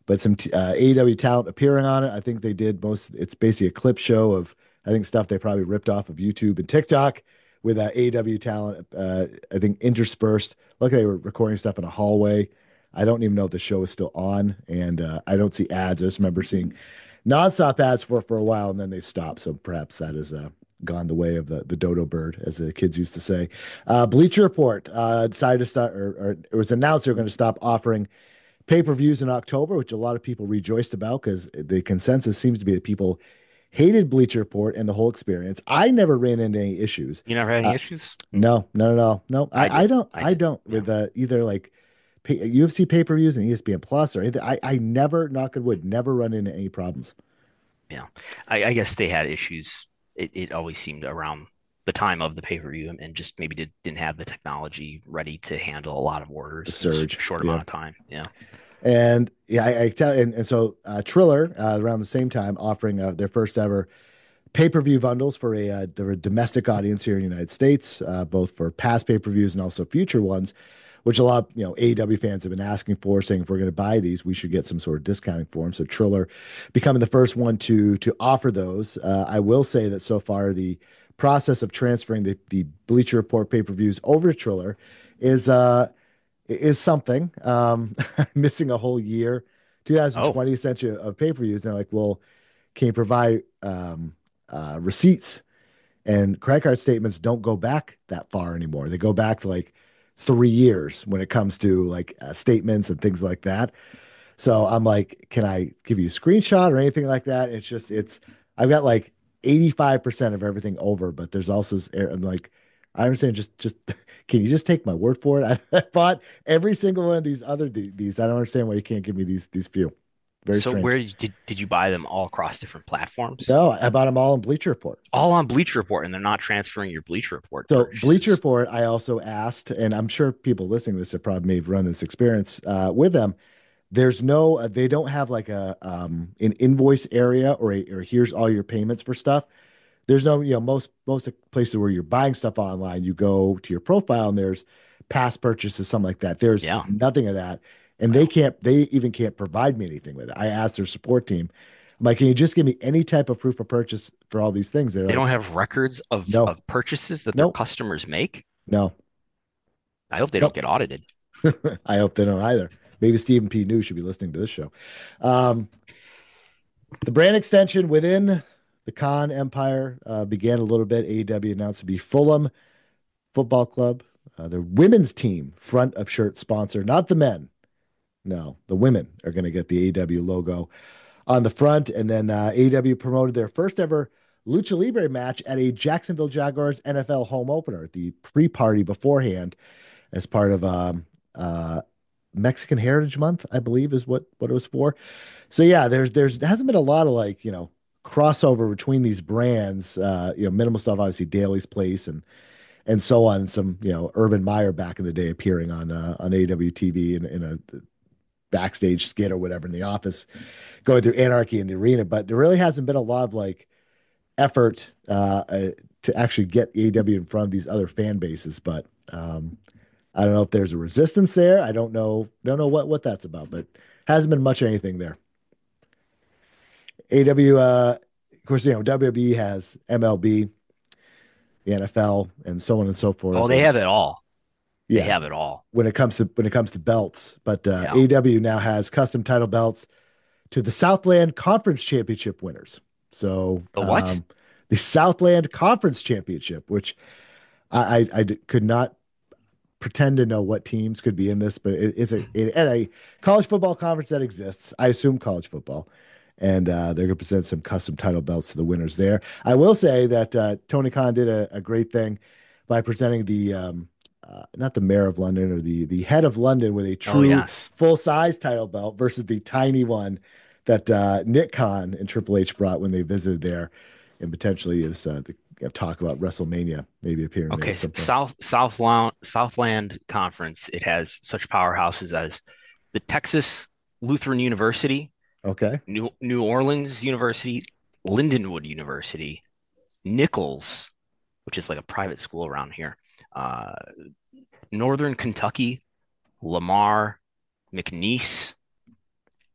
but some t- uh, A E W talent appearing on it. I think they did most. It's basically a clip show of I think stuff they probably ripped off of YouTube and TikTok with uh, A E W talent. Uh, I think interspersed. Look, they were recording stuff in a hallway. I don't even know if the show is still on, and uh, I don't see ads. I just remember seeing nonstop ads for for a while, and then they stopped. So perhaps that has uh, gone the way of the the dodo bird, as the kids used to say. Uh, Bleacher Report uh, decided to start, or, or it was announced they were going to stop offering pay-per-views in October, which a lot of people rejoiced about because the consensus seems to be that people hated Bleacher Report and the whole experience. I never ran into any issues. You never had any Uh, issues? no, no, no, no, no. I I, I did. don't, I I did. don't Yeah. with uh, either like pay, U F C pay-per-views and E S P N Plus or anything. I, I never, knock on wood, never run into any problems. Yeah. I, I guess they had issues. It, it always seemed around the time of the pay-per-view and, and just maybe did, didn't have the technology ready to handle a lot of The orders in a surge, short yeah. amount of time. Yeah. And yeah, I, I tell, and, and so uh, Triller uh, around the same time offering uh, their first ever pay-per-view bundles for a, uh, the domestic audience here in the United States, uh, both for past pay-per-views and also future ones, which a lot of you know A E W fans have been asking for, saying if we're going to buy these, we should get some sort of discounting for them. So Triller becoming the first one to to offer those. Uh, I will say that so far the process of transferring the the Bleacher Report pay-per-views over to Triller is uh is something. Um, missing a whole year, Oh, twenty twenty essentially of pay-per-views. And they're like, well, can you provide um, uh, receipts? And credit card statements don't go back that far anymore. They go back to like three years when it comes to like uh, statements and things like that. So I'm like, can I give you a screenshot or anything like that? It's just, it's, I've got like eighty-five percent of everything over, but there's also, s- I'm like, I understand. Just, just, can you just take my word for it? I, I bought every single one of these other, these. I don't understand why you can't give me these, these few. Very so strange. where did you, did, did you buy them all across different platforms? No, I bought them all in Bleacher Report. All on Bleacher Report, and they're not transferring your Bleacher Report So Bleacher purchases. Report, I also asked, and I'm sure people listening to this have probably may have run this experience uh, with them. There's no, uh, they don't have like a um, an invoice area or a, or here's all your payments for stuff. There's no, you know, most most places where you're buying stuff online, you go to your profile and there's past purchases, something like that. There's Yeah. nothing of that, and they Wow. can't, they even can't provide me anything with it. I asked their support team, I'm like, can you just give me any type of proof of purchase for all these things? They're They like, don't have records of, no, of purchases that their no, customers make. no, I hope they don't nope. get audited. I hope they don't either. Maybe Stephen P. New should be listening to this show. Um, the brand extension within the Khan Empire uh, began a little bit. A E W announced to be Fulham Football Club, uh, the women's team front of shirt sponsor, not the men. No, the women are going to get the A E W logo on the front. And then uh, A E W promoted their first ever Lucha Libre match at a Jacksonville Jaguars N F L home opener, the pre party beforehand, as part of um, uh, Mexican Heritage Month, I believe is what what it was for. So yeah, there's there's there hasn't been a lot of like, you know, crossover between these brands. Uh, you know, minimal stuff, obviously Daly's Place and and so on. And some, you know, Urban Meyer back in the day appearing on uh, on A E W T V in, in a backstage skit or whatever in the office, going through Anarchy in the arena. But there really hasn't been a lot of like effort uh, uh, to actually get A E W in front of these other fan bases. But um, I don't know if there's a resistance there. I don't know. Don't know what what that's about. But hasn't been much of anything there. A E W, uh, of course, you know W W E has M L B, the N F L, and so on and so Oh, forth. they And have it all. They yeah, have it all. when it comes to when it comes to belts, but uh, Yeah. A E W now has custom title belts to the Southland Conference Championship winners. So The what? um, the Southland Conference Championship, which I, I, I could not pretend to know what teams could be in this, but it, it's a it, and a college football conference that exists. I assume college football, and uh, they're going to present some custom title belts to the winners there. I will say that uh, Tony Khan did a, a great thing by presenting the um, uh, not the mayor of London or the the head of London with a Oh, true yes. full size title belt versus the tiny one that uh, Nick Khan and Triple H brought when they visited there, and potentially is uh, the you know, talk about WrestleMania maybe appearing there Okay. at some point. South Southland Southland Conference. It has such powerhouses as the Texas Lutheran University, Okay. New New Orleans University, Lindenwood University, Nichols, which is like a private school around here, uh, Northern Kentucky, Lamar, McNeese,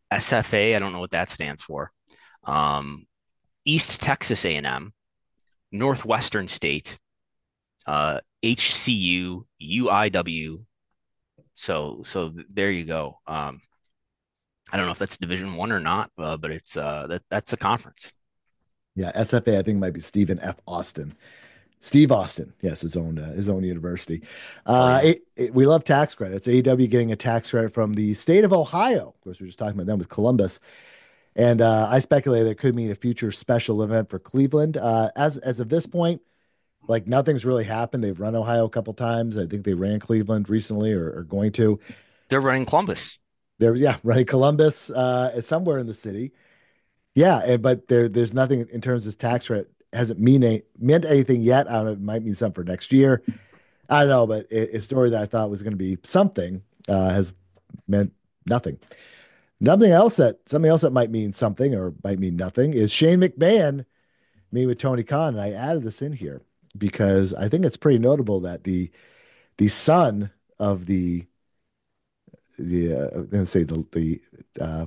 S F A, I don't know what that stands for. Um, East Texas A and M, Northwestern State, uh, H C U, U I W. So so there you go. Um, I don't know if that's Division One or not, uh, but it's uh, that that's a conference. Yeah, S F A, I think might be Stephen F. Austin. Steve Austin, yes, his own uh, his own university. Oh Uh, yeah, it, it- we love tax credits. A E W getting a tax credit from the state of Ohio. Of course, we are just talking about them with Columbus, and uh, I speculate that could mean a future special event for Cleveland. Uh, as as of this point, like nothing's really happened. They've run Ohio a couple times. I think they ran Cleveland recently, or, or going to. they're running Columbus. They're yeah, running Columbus uh, is somewhere in the city. Yeah, and, but there there's nothing in terms of tax rate hasn't mean a, meant anything yet. I don't know. It might mean something for next year. I don't know, but a, a story that I thought was going to be something uh, has meant nothing. Nothing else that something else that might mean something or might mean nothing is Shane McMahon meeting with Tony Khan, and I added this in here because I think it's pretty notable that the the son of the the uh, I'm going to say the the uh,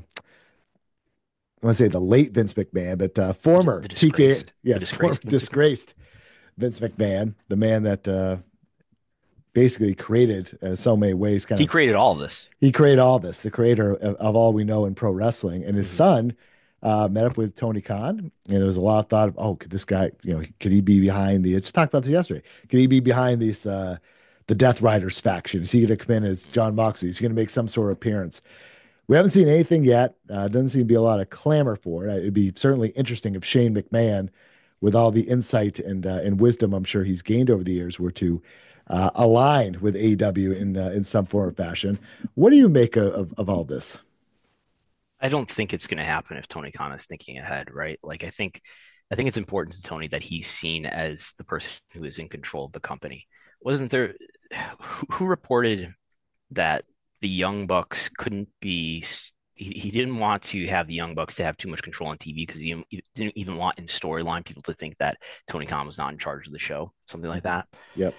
I want to say the late Vince McMahon, but uh, The, former the T K, disgraced, the yes, former disgraced Vince McMahon. disgraced Vince McMahon, the man that uh, basically created in so many ways, kind He of created all of this. he created all this, the creator of, of all we know in pro wrestling, and his Mhm. son uh, met up with Tony Khan, and there was a lot of thought of, oh, could this guy, you know, could he be behind the? I just talked about this yesterday. Could he be behind these uh, the Death Riders faction? Is he going to come in as John Moxley? Is he going to make some sort of appearance? We haven't seen anything yet. Uh, doesn't seem to be a lot of clamor for it. It'd be certainly interesting if Shane McMahon, with all the insight and uh, and wisdom I'm sure he's gained over the years, were to uh, align with A E W in uh, in some form or fashion. What do you make of, of, of all this? I don't think it's going to happen if Tony Khan is thinking ahead, right? Like I think, I think it's important to Tony that he's seen as the person who is in control of the company. Wasn't there who, who reported that the Young Bucks couldn't be? He, he didn't want to have the Young Bucks to have too much control on T V because he, he didn't even want in storyline people to think that Tony Khan was not in charge of the show, something like that. Yep.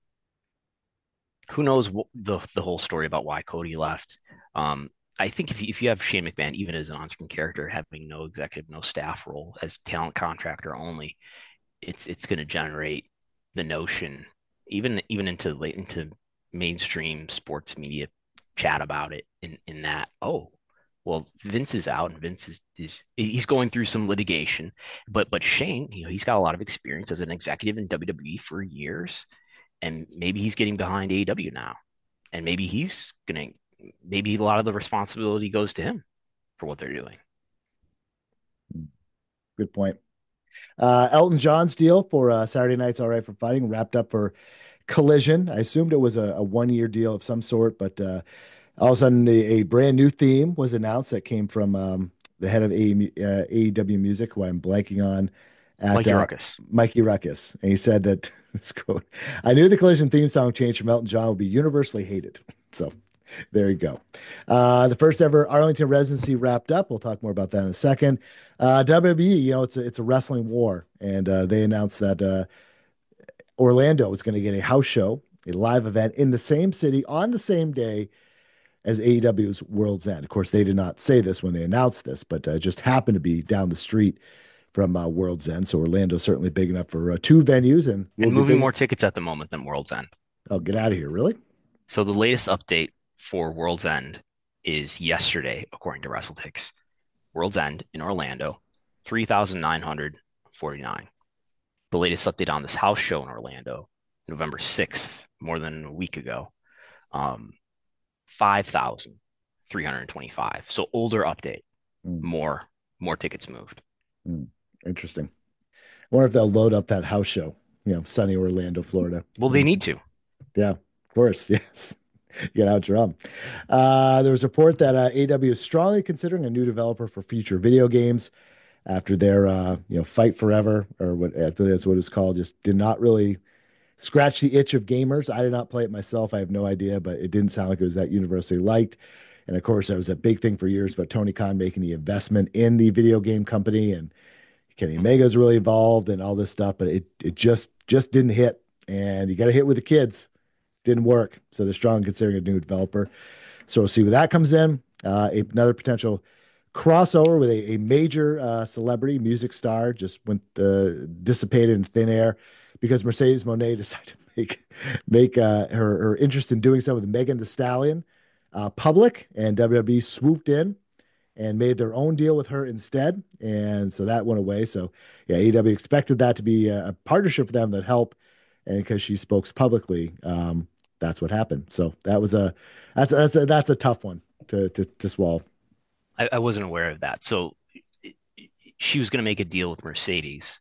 Who knows what the the whole story about why Cody left? Um, I think if you, if you have Shane McMahon, even as an on-screen character, having no executive, no staff role, as talent contractor only, it's it's going to generate the notion, even even into late into mainstream sports media chat about it. In in that, oh, well, Vince is out and Vince is, is he's going through some litigation, but but Shane, you know, he's got a lot of experience as an executive in W W E for years, and maybe he's getting behind A E W now, and maybe he's gonna maybe a lot of the responsibility goes to him for what they're doing. Good point. Uh, Elton John's deal for uh, Saturday Night's All Right for Fighting wrapped up for Collision. I assumed it was a, a one year deal of some sort, but uh, all of a sudden a, a brand new theme was announced that came from um, the head of A E W Music, who I'm blanking on, at Mikey uh, Ruckus. Mikey Ruckus. And he said that, this quote, I knew the Collision theme song change from Elton John would be universally hated. So there you go. Uh, the first ever Arlington residency wrapped up. We'll talk more about that in a second. Uh, W W E, you know, it's a, it's a wrestling war, and uh, they announced that uh, Orlando is going to get a house show, a live event in the same city on the same day as A E W's World's End. Of course, they did not say this when they announced this, but uh, it just happened to be down the street from uh, World's End. So Orlando's certainly big enough for uh, two venues, and will And be moving big. more tickets at the moment than World's End. Oh, get out of here! Really? So the latest update for World's End is yesterday, according to WrestleTix. World's End in Orlando, three thousand nine hundred forty-nine. The latest update on this house show in Orlando, November sixth, more than a week ago, um, five thousand three hundred twenty-five. So older update, Mm, more more tickets moved. mm, interesting. I wonder if they'll load up that house show. You know, sunny Orlando, Florida. Well, they need to. Yeah, of course. Yes. Get out drum. Uh, there was a report that uh, A E W is strongly considering a new developer for future video games after their uh, you know Fight Forever or what I believe that's what it's called just did not really scratch the itch of gamers. I did not play it myself. I have no idea, but it didn't sound like it was that universally liked. And of course, that was a big thing for years about Tony Khan making the investment in the video game company, and Kenny Omega's really involved and all this stuff, but it it just just didn't hit. And you got to hit with the kids. Didn't work. So they're strong considering a new developer. So we'll see where that comes in. Uh, another potential crossover with a, a major uh, celebrity music star just went uh, dissipated in thin air because Mercedes Moné decided to make make uh, her her interest in doing so with Megan Thee Stallion uh, public, and W W E swooped in and made their own deal with her instead, and so that went away. So yeah, A E W expected that to be a, a partnership for them that help, and because she spoke publicly, um, that's what happened. So that was a that's that's a, that's a tough one to to, to swallow. I, I wasn't aware of that. So she was going to make a deal with Mercedes,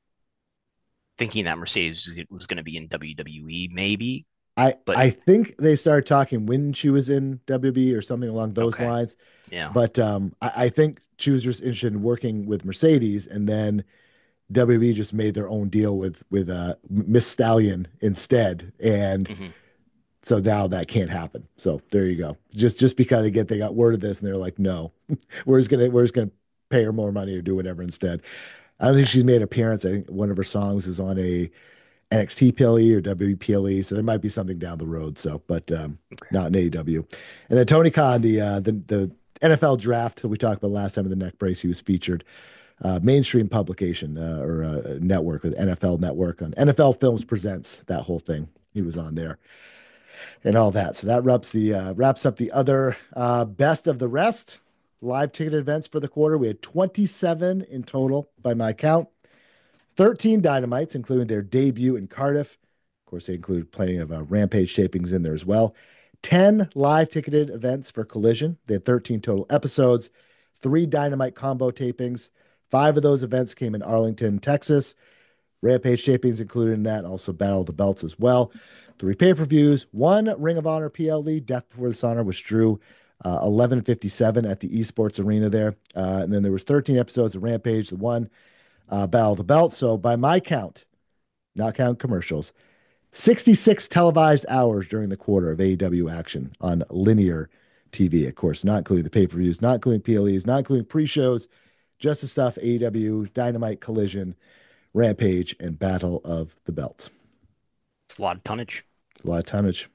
thinking that Mercedes was going to be in W W E, maybe. I But I think they started talking when she was in W W E or something along those okay, lines. yeah. But um, I, I think she was just interested in working with Mercedes, and then W W E just made their own deal with with uh, Miss Stallion instead, and Hmm. so now that can't happen. So there you go. Just just because they get they got word of this and they're like, no, we're just gonna we're just gonna pay her more money or do whatever instead. I don't think Okay. she's made an appearance. I think one of her songs is on a N X T P L E or W P L E, so there might be something down the road. So, but um, Okay. not in A E W. And then Tony Khan, the uh, the the N F L draft that we talked about last time in the neck brace, he was featured. Uh, mainstream publication uh, or uh, network with N F L Network on N F L Films Presents, that whole thing. He was on there and all that. So that wraps the uh, wraps up the other uh, best of the rest live ticket events for the quarter. We had twenty-seven in total by my count. thirteen Dynamites, including their debut in Cardiff. Of course, they include plenty of uh, Rampage tapings in there as well. ten live ticketed events for Collision. They had thirteen total episodes, three Dynamite combo tapings. Five of those events came in Arlington, Texas. Rampage tapings included in that, also Battle of the Belts as well. Three pay-per-views, one Ring of Honor P L E, Death Before Dishonor, which drew uh, eleven fifty-seven at the Esports Arena there. Uh, and then there was thirteen episodes of Rampage, the one uh, Battle of the Belt. So by my count, not count commercials, sixty-six televised hours during the quarter of A E W action on linear T V. Of course, not including the pay-per-views, not including P L Es, not including pre-shows, just the stuff A E W, Dynamite, Collision, Rampage, and Battle of the Belts. It's a lot of tonnage. A lot of tonnage.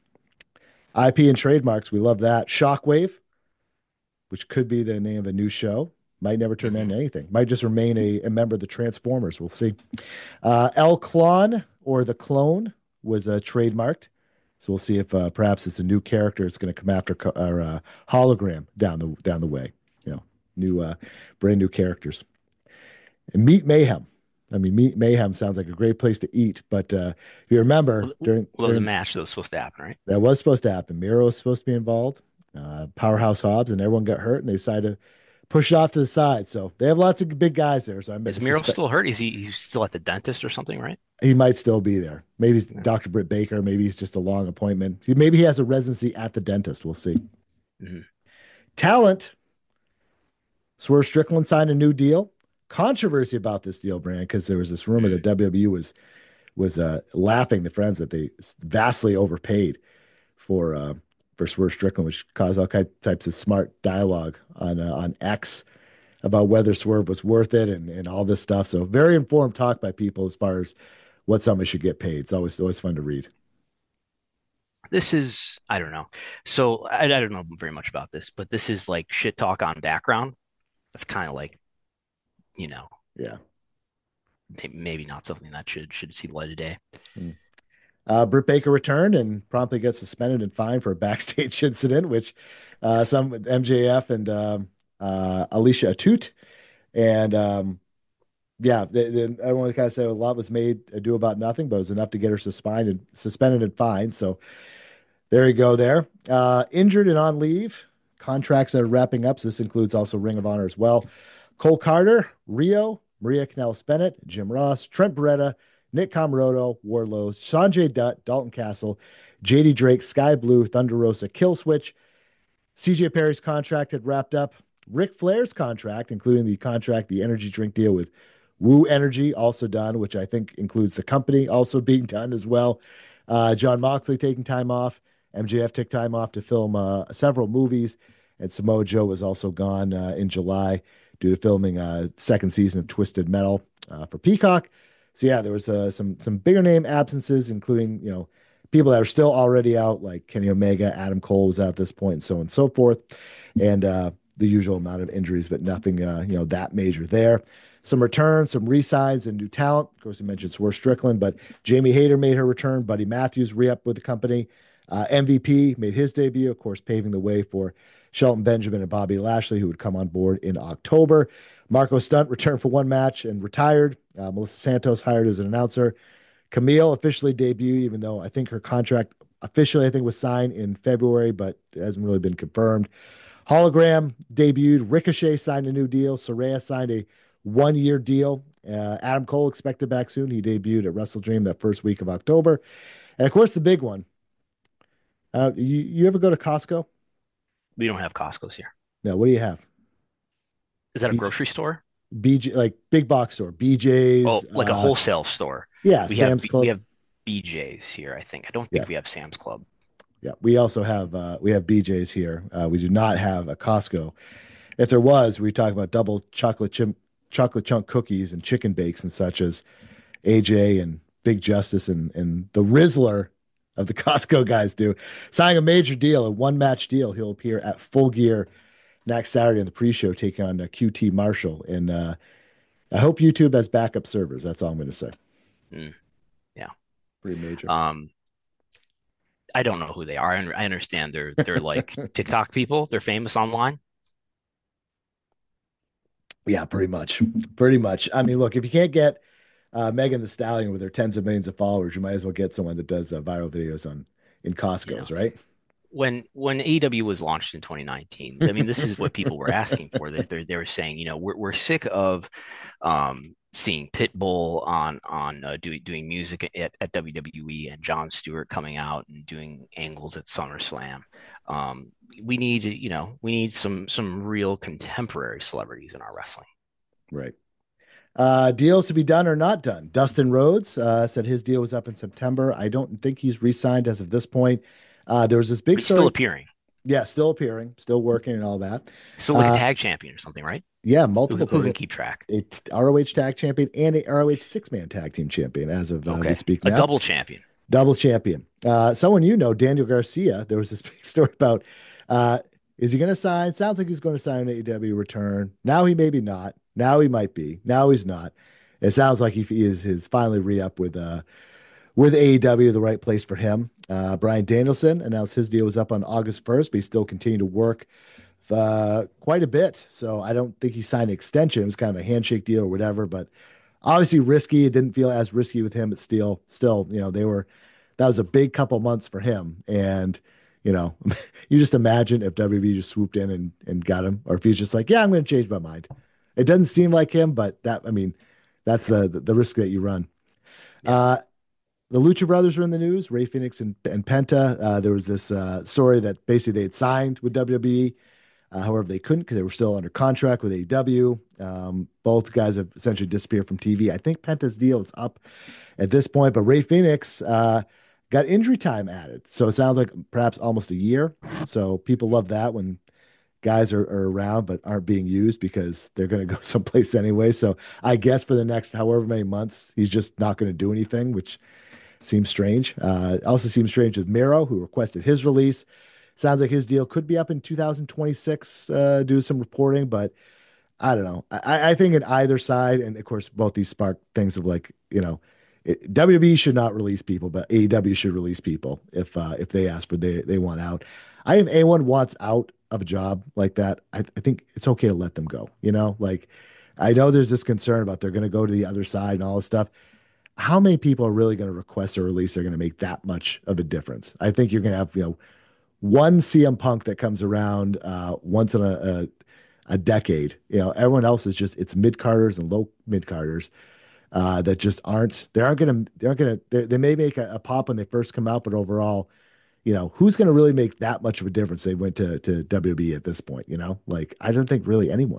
I P and trademarks, we love that. Shockwave, which could be the name of a new show, might never turn Hmm. into anything. Might just remain a, a member of the Transformers. We'll see. Uh, El Clone or the Clone was uh, trademarked. So we'll see if uh, perhaps it's a new character. It's going to come after co- or uh, hologram down the down the way. You know, new uh, brand new characters. And Meat Mayhem. I mean, Meat Mayhem sounds like a great place to eat, but uh, if you remember Well, during well, there was a during match that was supposed to happen, right? that was supposed to happen. Miro was supposed to be involved, uh, Powerhouse Hobbs, and everyone got hurt, and they decided to push it off to the side. So they have lots of big guys there. So I Is Miro suspect still hurt? Is he he's still at the dentist or something, right? he might still be there. Maybe he's Yeah. doctor Britt Baker. Maybe he's just a long appointment. Maybe he has a residency at the dentist. We'll see. Hmm. Talent. Swerve Strickland signed a new deal. Controversy about this deal, Brand, because there was this rumor that W W E was was uh, laughing to friends that they vastly overpaid for uh, for Swerve Strickland, which caused all kinds types of smart dialogue on uh, on X about whether Swerve was worth it and, and all this stuff. So very informed talk by people as far as what somebody should get paid. It's always always fun to read. This is, I don't know. So I, I don't know very much about this, but this is like shit talk on background. That's kind of like, you know, Yeah. may- maybe not something that should should see the light of day. Mm. Uh, Britt Baker returned and promptly gets suspended and fined for a backstage incident, which uh, some M J F and um, uh, Alicia Atout and um, yeah, they, they, everyone kind of said a lot was made ado about nothing, but it was enough to get her suspended, suspended and fined. So there you go. There, uh, injured and on leave. Contracts that are wrapping up. So this includes also Ring of Honor as well. Cole Carter, Rio, Maria Kanellis Bennett, Jim Ross, Trent Beretta, Nick Comoroto, Warlow, Sanjay Dutt, Dalton Castle, J D Drake, Sky Blue, Thunder Rosa, Killswitch. C J Perry's contract had wrapped up. Ric Flair's contract, including the contract, the energy drink deal with Woo Energy, also done, which I think includes the company also being done as well. Uh, John Moxley taking time off. M J F took time off to film uh, several movies, and Samoa Joe was also gone uh, in July due to filming a second season of Twisted Metal uh, for Peacock. So yeah, there was uh, some some bigger name absences, including you know people that are still already out, like Kenny Omega, Adam Cole was out at this point, and so on and so forth. And uh, the usual amount of injuries, but nothing, uh, you know, that major there. Some returns, some re-signs, and new talent. Of course, we mentioned Swerve Strickland, but Jamie Hayter made her return. Buddy Matthews re-up with the company. Uh, M V P made his debut, of course, paving the way for Shelton Benjamin and Bobby Lashley, who would come on board in October. Marco Stunt returned for one match and retired. Uh, Melissa Santos hired as an announcer. Camille officially debuted, even though I think her contract officially, I think, was signed in February, but it hasn't really been confirmed. Hologram debuted. Ricochet signed a new deal. Saraya signed a one year deal. Uh, Adam Cole expected back soon. He debuted at Wrestle Dream that first week of October. And of course, the big one. Uh, you, you ever go to Costco? We don't have Costco's here. No, what do you have? Is that a B- grocery store? BJ, like big box store, B J's. Oh, like a Uh, wholesale store. yeah, We have Sam's B- we Club. have B J's here, I think. I don't Yeah, think we have Sam's Club. yeah. We also have uh, we have B J's here. Uh, we do not have a Costco. If there was, we talk about double chocolate chip, chocolate chunk cookies and chicken bakes and such as A J and Big Justice and and the Rizzler of the Costco guys do. Signing a major deal, a one match deal. He'll appear at Full Gear next Saturday in the pre-show, taking on uh, Q T Marshall. And uh, I hope YouTube has backup servers. That's all I'm going to say. Mm, yeah. Pretty major. Um, I don't know who they are. I, un- I understand they're they're like TikTok people. They're famous online. Yeah, pretty much. Pretty much. I mean, look, if you can't get uh, Megan the Stallion with her tens of millions of followers, you might as well get someone that does uh, viral videos on in You know, Costco's, right? when when A E W was launched in twenty nineteen, I mean, this is what people were asking for. They they, they were saying, you know, we're we're sick of um, seeing Pitbull on on uh, doing doing music at, at W W E and Jon Stewart coming out and doing angles at SummerSlam. Um, we need, you know, we need some some real contemporary celebrities in our wrestling. Right. Uh, deals to be done or not done. Dustin Rhodes uh, said his deal was up in September. I don't think he's re-signed as of this point. Uh, there was this big But he's still story. appearing. Yeah, still appearing, still working and all that. Still like a Uh, tag champion or something, right? yeah, Who, multiple who things. can keep track? A R O H tag champion and a R O H six-man tag team champion as of uh, we Okay, speak a now. double champion. Double champion. Uh, someone you know, Daniel Garcia. There was this big story about uh, is he going to sign? Sounds like he's going to sign an A E W return. Now he maybe not. Now he might be. Now he's not. It sounds like he is is finally re-up with uh with A E W, the right place for him. Uh, Brian Danielson announced his deal was up on August first, but he still continued to work uh, quite a bit. So I don't think he signed an extension. It was kind of a handshake deal or whatever, but obviously risky. It didn't feel as risky with him, but still, still, you know, they were, that was a big couple months for him. And, you know, you just imagine if W W E just swooped in and, and got him, or if he's just like, yeah, I'm going to change my mind. It doesn't seem like him, but that, I mean, that's the, the, the risk that you run. Yeah. Uh, the Lucha Brothers were in the news, Ray Phoenix and, and Penta. Uh, there was this uh, story that basically they had signed with W W E. Uh, however, they couldn't because they were still under contract with A E W. Um, both guys have essentially disappeared from T V. I think Penta's deal is up at this point, but Ray Phoenix uh, got injury time added. So it sounds like perhaps almost a year. So people love that when guys are, are around but aren't being used because they're going to go someplace anyway. So I guess for the next however many months, he's just not going to do anything, which seems strange. Uh, also seems strange with Miro, who requested his release. Sounds like his deal could be up in two thousand twenty-six, uh, do some reporting, but I don't know. I, I think in either side, and of course, both these spark things of like, you know, it, W W E should not release people, but A E W should release people if uh, if they ask for they they want out. I if anyone wants out of a job like that, I, I think it's okay to let them go. You know, like I know there's this concern about they're going to go to the other side and all this stuff. How many people are really going to request a release? Are going to make that much of a difference? I think you're going to have, you know, one C M Punk that comes around uh, once in a, a a decade. You know, everyone else is just it's mid carders and low mid carders uh, that just aren't. They aren't gonna. They aren't gonna. They, they may make a, a pop when they first come out, but overall, you know, who's gonna really make that much of a difference? They went to to W W E at this point. You know, like I don't think really anyone.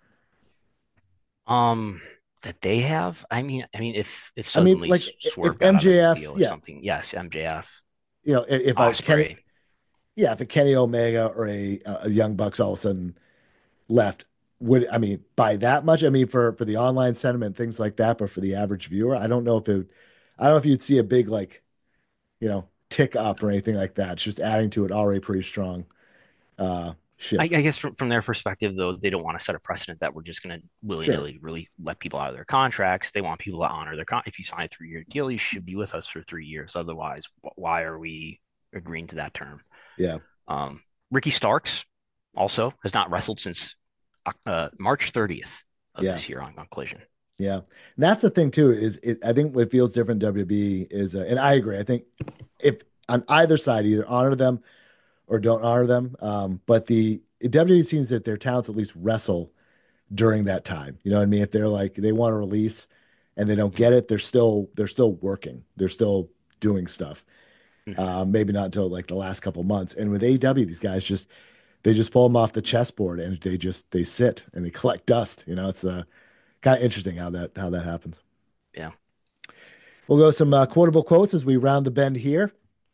Um, that they have. I mean, I mean, if if I mean, suddenly like S- if Swerve got out of his M J F, deal or yeah, something, yes, M J F, you know, if, if a Kenny, Osprey. yeah, if a Kenny Omega or a a Young Bucks all of a sudden left, would I mean by that much? I mean for for the online sentiment, things like that, but for the average viewer, I don't know if it, I don't know if you'd see a big like you know tick up or anything like that. It's just adding to it already pretty strong uh I, I ship. guess from, from their perspective, though, they don't want to set a precedent that we're just going to Sure. willy-nilly really let people out of their contracts. They want people to honor their con. If you sign a three-year deal, you should be with us for three years. Otherwise, why are we agreeing to that term? Yeah. Um, Ricky Starks also has not wrestled since uh, March thirtieth of Yeah. this year on, on Collision. Yeah. And that's the thing too, is it, I think what feels different in W W E is, uh, and I agree. I think if on either side, either honor them or don't honor them. Um, but the W W E seems that their talents at least wrestle during that time. You know what I mean? If they're like they want to release and they don't get it, they're still they're still working. They're still doing stuff. Mm-hmm. Uh, maybe not until like the last couple months. And with A E W, these guys just they just pull them off the chessboard and they just they sit and they collect dust. You know, it's uh, kind of interesting how that how that happens. Yeah. We'll go some uh, quotable quotes as we round the bend here.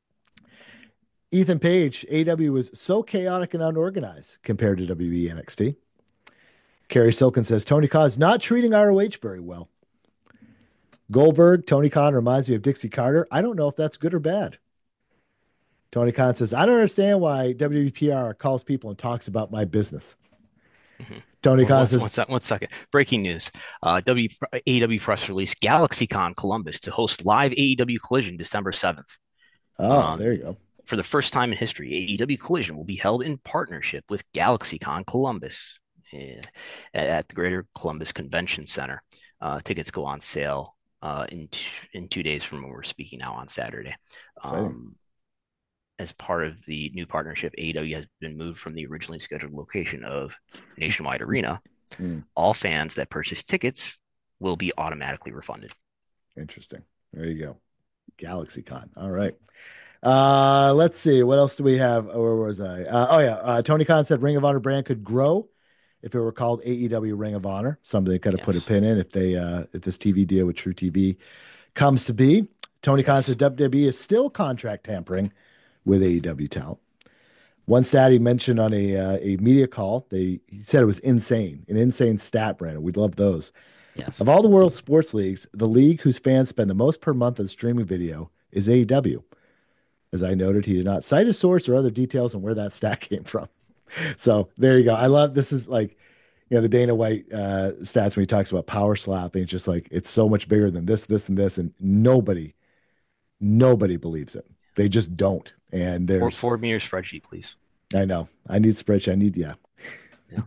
Ethan Page, A E W was so chaotic and unorganized compared to W W E N X T. Kerry Silkin says Tony Khan is not treating R O H very well. Goldberg, Tony Khan reminds me of Dixie Carter. I don't know if that's good or bad. Tony Khan says, I don't understand why W W E P R calls people and talks about my business. Mm-hmm. Tony One, Khan one, says, one, sec, one second. Breaking news. Uh, w, A E W press release GalaxyCon Columbus to host live A E W Collision December seventh. oh, Um, there you go. for the first time in history, A E W Collision will be held in partnership with GalaxyCon Columbus eh, at the Greater Columbus Convention Center. Uh, tickets go on sale uh, in t- in two days from when we're speaking now on Saturday. Exciting. Um, as part of the new partnership, A E W has been moved from the originally scheduled location of Nationwide Arena. Mm, All fans that purchase tickets will be automatically refunded. interesting. There you go. GalaxyCon. All right. Uh, let's see. What else do we have? Oh, where was I? Uh, oh, yeah. Uh, Tony Khan said Ring of Honor brand could grow if it were called A E W Ring of Honor. Something they could have put a Yes. pin in if they uh, if this T V deal with True T V comes to be. Tony Khan Yes. said W W E is still contract tampering with A E W talent. One stat he mentioned on a uh, a media call, they he said it was insane, an insane stat, Brandon. We'd love those. Yes. Of all the world sports leagues, the league whose fans spend the most per month on streaming video is A E W. As I noted, he did not cite a source or other details on where that stat came from. So there you go. I love this is like, you know, the Dana White uh, stats when he talks about power slapping. It's just like it's so much bigger than this, this, and this, and nobody, nobody believes it. They just don't. And Four, there's, four meters spreadsheet, please. I know, I need spreadsheet. I need, yeah. Yeah.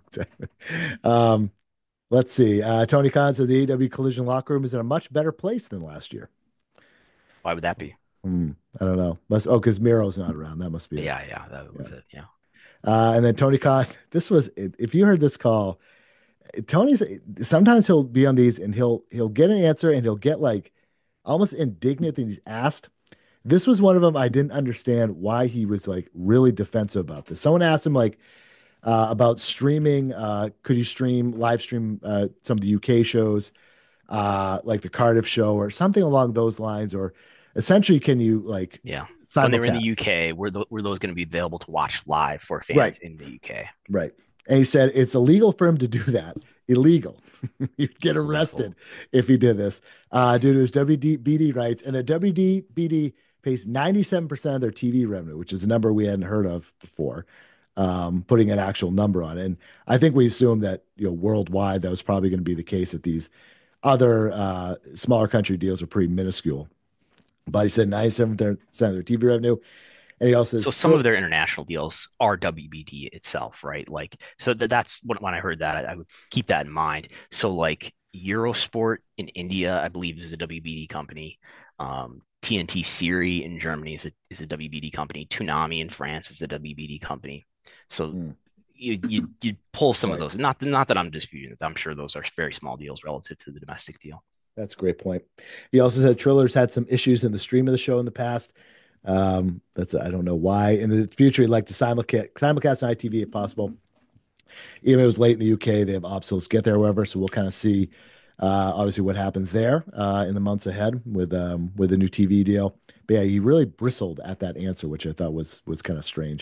um, let's see. Uh, Tony Khan says the A E W Collision locker room is in a much better place than last year. Why would that be? Hmm, I don't know. Must oh, because Miro's not around. That must be it. Yeah, yeah, that Yeah. was it. Yeah. Uh, and then Tony Khan. This was if you heard this call, Tony's sometimes he'll be on these and he'll he'll get an answer and he'll get like almost indignant that he's asked. This was one of them. I didn't understand why he was like really defensive about this. Someone asked him like uh, about streaming. Uh, could you stream live stream uh, some of the U K shows, uh, like the Cardiff show or something along those lines, or essentially, can you like Yeah. When they were in the simulcast? U K, were, th- were those going to be available to watch live for Right, fans in the U K? right. And he said it's illegal for him to do that. Illegal. You'd get Illegal. arrested if he did this uh, due to his W B D rights. And the W B D pays ninety-seven percent of their T V revenue, which is a number we hadn't heard of before, um, putting an actual number on it. And I think we assumed that, you know, worldwide, that was probably going to be the case that these other uh, smaller country deals are pretty minuscule. But he said ninety-seven percent of their T V revenue. And he also So says, some of their international deals are W B D itself, right? Like, so that, that's when, when I heard that, I, I would keep that in mind. So like Eurosport in India, I believe is a W B D company. Um, T N T Siri in Germany is a, is a W B D company. Toonami in France is a W B D company. So mm, you you you pull some of right. those. Not not that I'm disputing it. I'm sure those are very small deals relative to the domestic deal. That's a great point. He also said Triller's had some issues in the stream of the show in the past. Um, that's I don't know why. In the future, he'd like to simulcast, simulcast on I T V if possible. Even if it was late in the U K, they have options to get there, however. So we'll kind of see, uh, obviously, what happens there uh, in the months ahead with um, with the new T V deal. But yeah, he really bristled at that answer, which I thought was was kind of strange.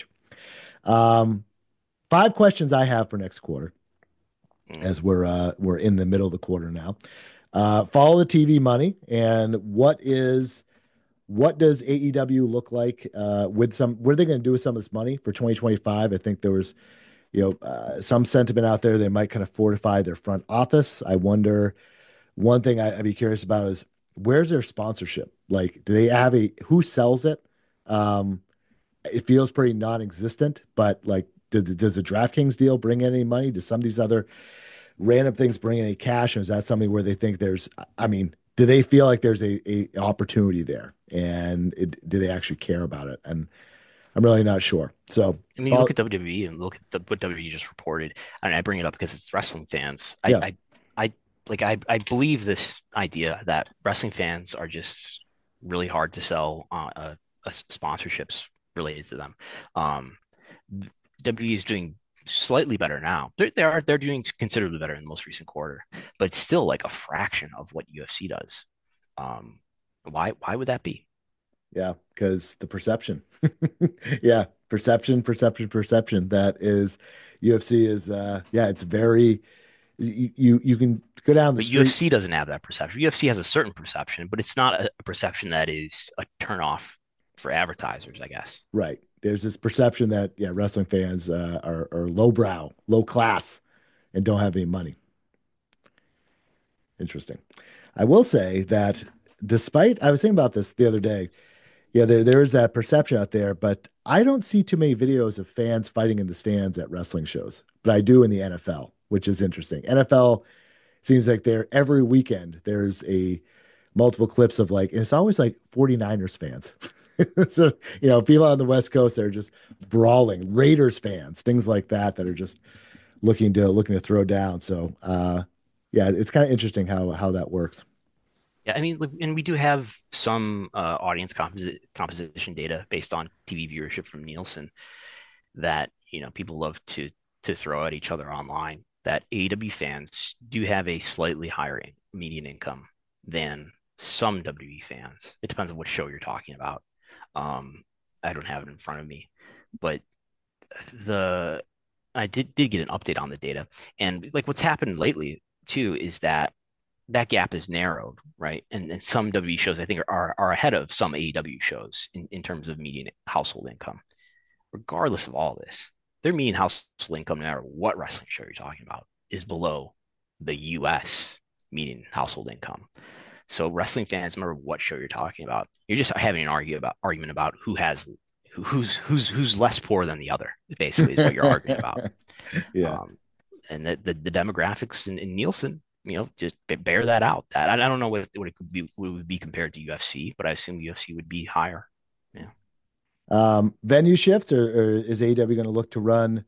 Um, five questions I have for next quarter, Mm. as we're uh, we're in the middle of the quarter now. Uh, follow the T V money, and what is what does A E W look like uh, with some? What are they going to do with some of this money for twenty twenty-five? I think there was you know, uh, some sentiment out there they might kind of fortify their front office. I wonder. One thing I, I'd be curious about is where's their sponsorship? Like, do they have a who sells it? Um, it feels pretty non-existent, but like, did, does the DraftKings deal bring in any money? Does some of these other random things bring any cash? And is that something where they think there's, I mean, do they feel like there's a, a opportunity there? And it, do they actually care about it? And I'm really not sure. So, I mean, you uh, look at W W E and look at the, what W W E just reported. And I bring it up because it's wrestling fans. I, yeah, I, I like I, I believe this idea that wrestling fans are just really hard to sell uh, uh, uh, sponsorships related to them. Um, W W E is doing slightly better now. They're, they are they're doing considerably better in the most recent quarter, but it's still like a fraction of what U F C does. Um, why why would that be? yeah, because the perception. Yeah, perception, perception, perception. That is U F C is uh yeah, it's very you you, you can go down the But street, U F C doesn't have that perception. U F C has a certain perception, but it's not a, a perception that is a turnoff for advertisers, I guess. right? There's this perception that yeah, wrestling fans uh, are are lowbrow, low class, and don't have any money. Interesting. I will say that despite I was thinking about this the other day. Yeah, there there is that perception out there, but I don't see too many videos of fans fighting in the stands at wrestling shows. But I do in the N F L, which is interesting. N F L seems like there every weekend there's a multiple clips of like, and it's always like 49ers fans. So, you know, people on the West Coast that are just brawling, Raiders fans, things like that that are just looking to looking to throw down. So uh yeah, it's kind of interesting how how that works. Yeah, I mean, and we do have some uh, audience composi composition data based on T V viewership from Nielsen that, you know, people love to to throw at each other online. That A E W fans do have a slightly higher in- median income than some W W E fans. It depends on what show you're talking about. Um, I don't have it in front of me, but the I did did get an update on the data, and like what's happened lately too is that that gap is narrowed, right? And, and some W W E shows I think are are ahead of some A E W shows in, in terms of median household income. Regardless of all this, their median household income, no matter what wrestling show you're talking about, is below the U S median household income. So wrestling fans, remember what show you're talking about. You're just having an argue about argument about who has who, who's who's who's less poor than the other. Basically, is what you're arguing about. Yeah. Um, and the, the, the demographics in, in Nielsen, you know, just bear that out. That I, I don't know what, what it could be, what it would be compared to U F C, but I assume U F C would be higher. Yeah. Um, venue shifts, or, or is A E W going to look to run,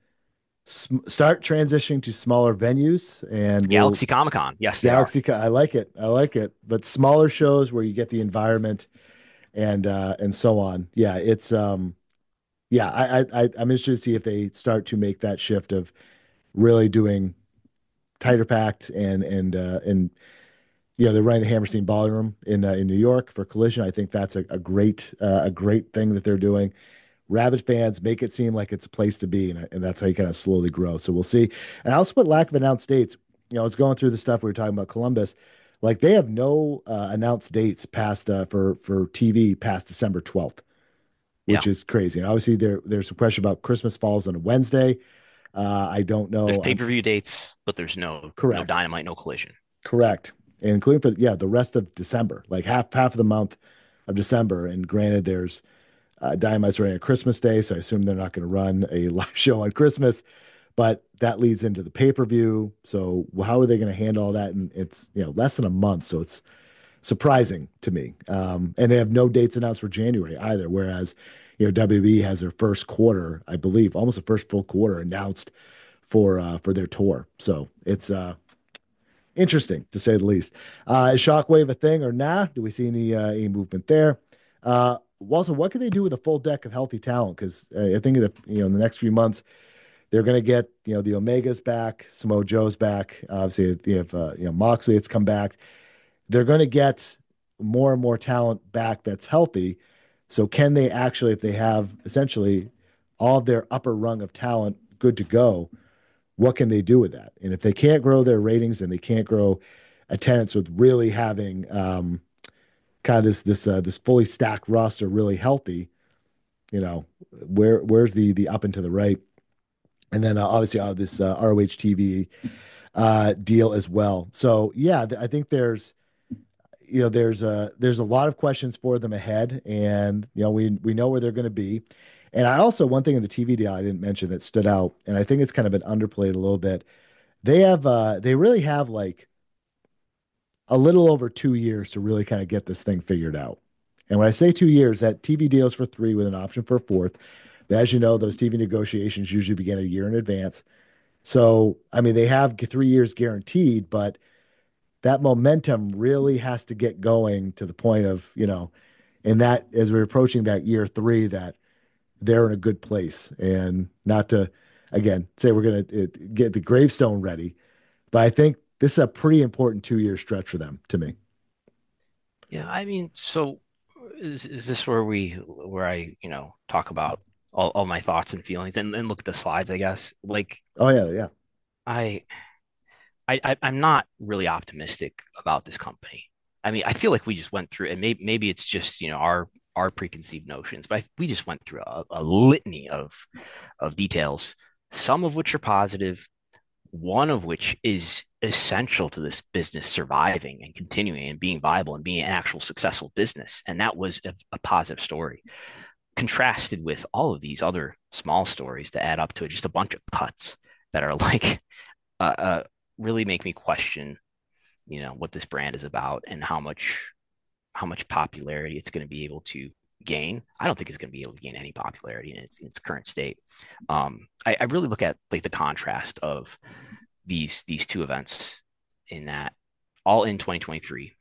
sm start transitioning to smaller venues? And we'll Galaxy Comic Con, yes, they are. Galaxy, Co- I like it. I like it. But smaller shows where you get the environment and uh and so on. Yeah, it's um yeah, I I I- I'm interested to see if they start to make that shift of really doing tighter packed and and uh and you know they're running the Hammerstein Ballroom in uh, in New York for Collision. I think that's a, a great uh, a great thing that they're doing. Rabid fans make it seem like it's a place to be, and, and that's how you kind of slowly grow. So we'll see. And I also put lack of announced dates. You know, I was going through the stuff we were talking about Columbus. Like they have no uh, announced dates past uh, for for T V past December twelfth, Yeah. which is crazy. And obviously there there's some question about Christmas falls on a Wednesday. Uh, I don't There's know. I'm pay-per-view dates, but there's no no correct, Dynamite, no Collision. correct, and including for yeah the rest of December, like half half of the month of December. And granted, there's Uh, Dynamite's running a Christmas Day, so I assume they're not going to run a live show on Christmas, but that leads into the pay-per-view. So how are they going to handle all that? And it's, you know, less than a month, so it's surprising to me. Um, and they have no dates announced for January either. Whereas, you know, W W E has their first quarter, I believe, almost the first full quarter announced for uh, for their tour. So it's uh, interesting to say the least. Uh, is Shockwave a thing or nah? Do we see any uh, any movement there? Uh, also, what can they do with a full deck of healthy talent? Because uh, I think that you know in the next few months they're going to get you know the Omegas back, Samoa Joe's back. Obviously, they have uh, you know Moxley. It's come back. They're going to get more and more talent back that's healthy. So can they actually, if they have essentially all of their upper rung of talent good to go, what can they do with that? And if they can't grow their ratings and they can't grow attendance with really having um, kind of this this uh, this fully stacked roster really healthy, you know, where where's the the up and to the right? and then uh, obviously uh, this uh, R O H T V uh, deal as well. So yeah, th- I think there's you know there's a there's a lot of questions for them ahead, and you know we we know where they're going to be. And I also one thing in the T V deal I didn't mention that stood out, and I think it's kind of been underplayed a little bit. They have uh, they really have like a little over two years to really kind of get this thing figured out. And when I say two years, that T V deals for three with an option for a fourth. But as you know, those T V negotiations usually begin a year in advance. So, I mean, they have three years guaranteed, but that momentum really has to get going to the point of, you know, and that as we're approaching that year three, that they're in a good place. And not to, again, say we're going to get the gravestone ready, but I think this is a pretty important two year stretch for them to me. Yeah, I mean, so is is this where we where I, you know, talk about all, all my thoughts and feelings and, and look at the slides, I guess. Like Oh, yeah, yeah. I I, I I'm not really optimistic about this company. I mean, I feel like we just went through, and maybe maybe it's just, you know, our our preconceived notions, but I, we just went through a, a litany of of details, some of which are positive, one of which is essential to this business surviving and continuing and being viable and being an actual successful business. And that was a, a positive story, contrasted with all of these other small stories that add up to just a bunch of cuts that are like uh, uh, really make me question, you know, what this brand is about and how much how much popularity it's going to be able to gain. I don't think it's going to be able to gain any popularity in its, in its current state. Um, I, I really look at like the contrast of these these two events in that all in twenty twenty-three,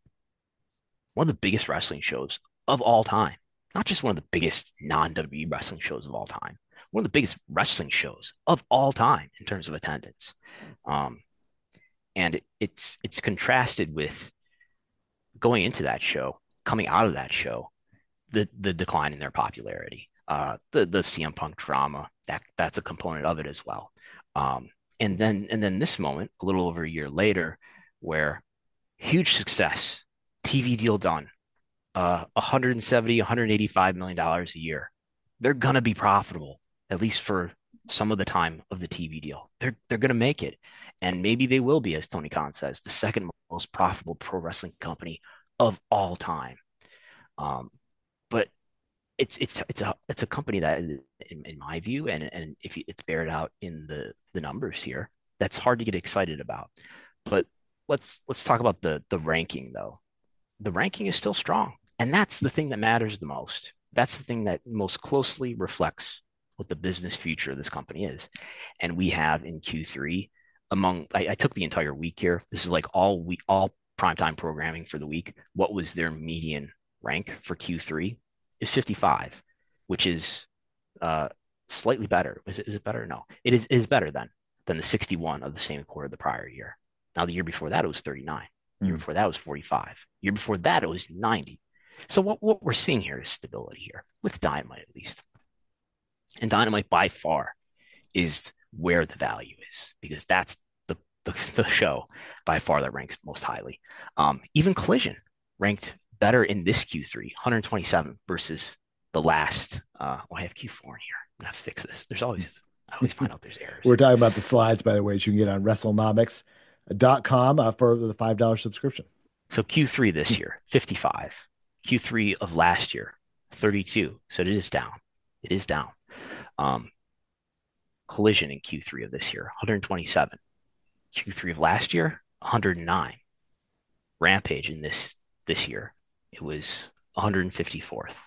one of the biggest wrestling shows of all time, not just one of the biggest non-W W E wrestling shows of all time, one of the biggest wrestling shows of all time in terms of attendance. Um, and it, it's it's contrasted with going into that show, coming out of that show, the the decline in their popularity, uh, the the C M Punk drama that that's a component of it as well. Um, and then and then this moment, a little over a year later, where huge success, T V deal done, uh, one hundred seventy, one hundred eighty-five million dollars a year. They're gonna be profitable at least for some of the time of the T V deal. They're they're gonna make it, and maybe they will be, as Tony Khan says, the second most profitable pro wrestling company of all time. Um, but it's it's it's a it's a company that, in, in my view, and and if it's bared out in the the numbers here, that's hard to get excited about. But let's let's talk about the the ranking though. The ranking is still strong, and that's the thing that matters the most. That's the thing that most closely reflects what the business future of this company is. And we have in Q three among I, I took the entire week here. This is like all week, all primetime programming for the week. What was their median rank for Q three is fifty-five, which is uh, slightly better. Is it, is it better? No, it is, it is better than than the sixty-one of the same quarter the prior year. Now, the year before that, it was thirty-nine. The year Mm. before that was forty-five. The year before that, it was ninety. So what, what we're seeing here is stability here, with Dynamite at least. And Dynamite by far is where the value is, because that's the, the, the show by far that ranks most highly. Um, even Collision ranked better in this Q three, one hundred twenty-seven versus the last. Uh, oh, I have Q four in here. I'm gonna have to fix this. There's always, I always find out there's errors We're here. talking about the slides, by the way, that you can get on WrestleNomics dot com uh, for the five dollar subscription. So Q three this year, fifty-five. Q three of last year, thirty-two. So it is down. It is down. Um, Collision in Q three of this year, one hundred twenty-seven. Q three of last year, one hundred nine. Rampage in this this year, it was one hundred fifty-fourth.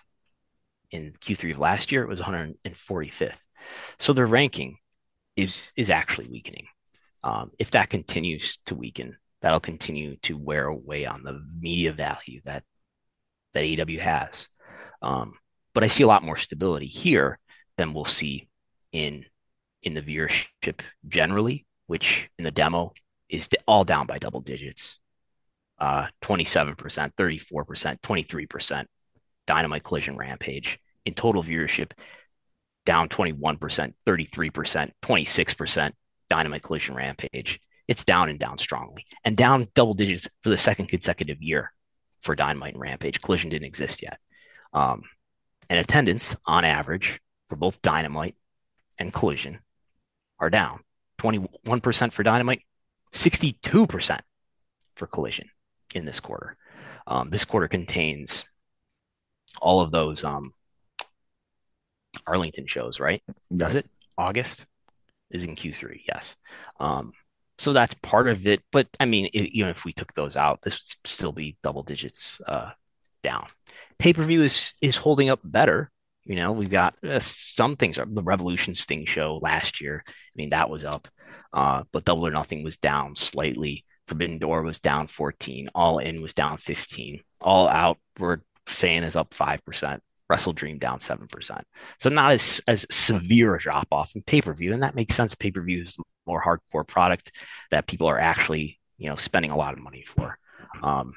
In Q three of last year, it was one hundred forty-fifth. So their ranking is is actually weakening. Um, if that continues to weaken, that'll continue to wear away on the media value that that A E W has. Um, but I see a lot more stability here than we'll see in in the viewership generally, which in the demo is all down by double digits. Uh, twenty-seven percent, thirty-four percent, twenty-three percent. Dynamite, Collision, Rampage. In total viewership, down twenty-one percent, thirty-three percent, twenty-six percent. Dynamite, Collision, Rampage. It's down and down strongly, and down double digits for the second consecutive year for Dynamite and Rampage. Collision didn't exist yet. Um, and attendance on average for both Dynamite and Collision are down. twenty-one percent for Dynamite, sixty-two percent for Collision in this quarter. Um, this quarter contains all of those um, Arlington shows, right? Does Right. it? August is in Q three, yes. Um, so that's part of it. But I mean, it, even if we took those out, this would still be double digits uh, down. Pay per view is is holding up better. You know, we've got uh, some things. The Revolution Sting show last year, I mean, that was up, uh, but Double or Nothing was down slightly. Forbidden Door was down fourteen. All In was down fifteen. All Out, we're saying, is up five percent. Wrestle Dream down seven percent. So not as as severe a drop off in pay per view, and that makes sense. Pay per view is a more hardcore product that people are actually, you know, spending a lot of money for. Um,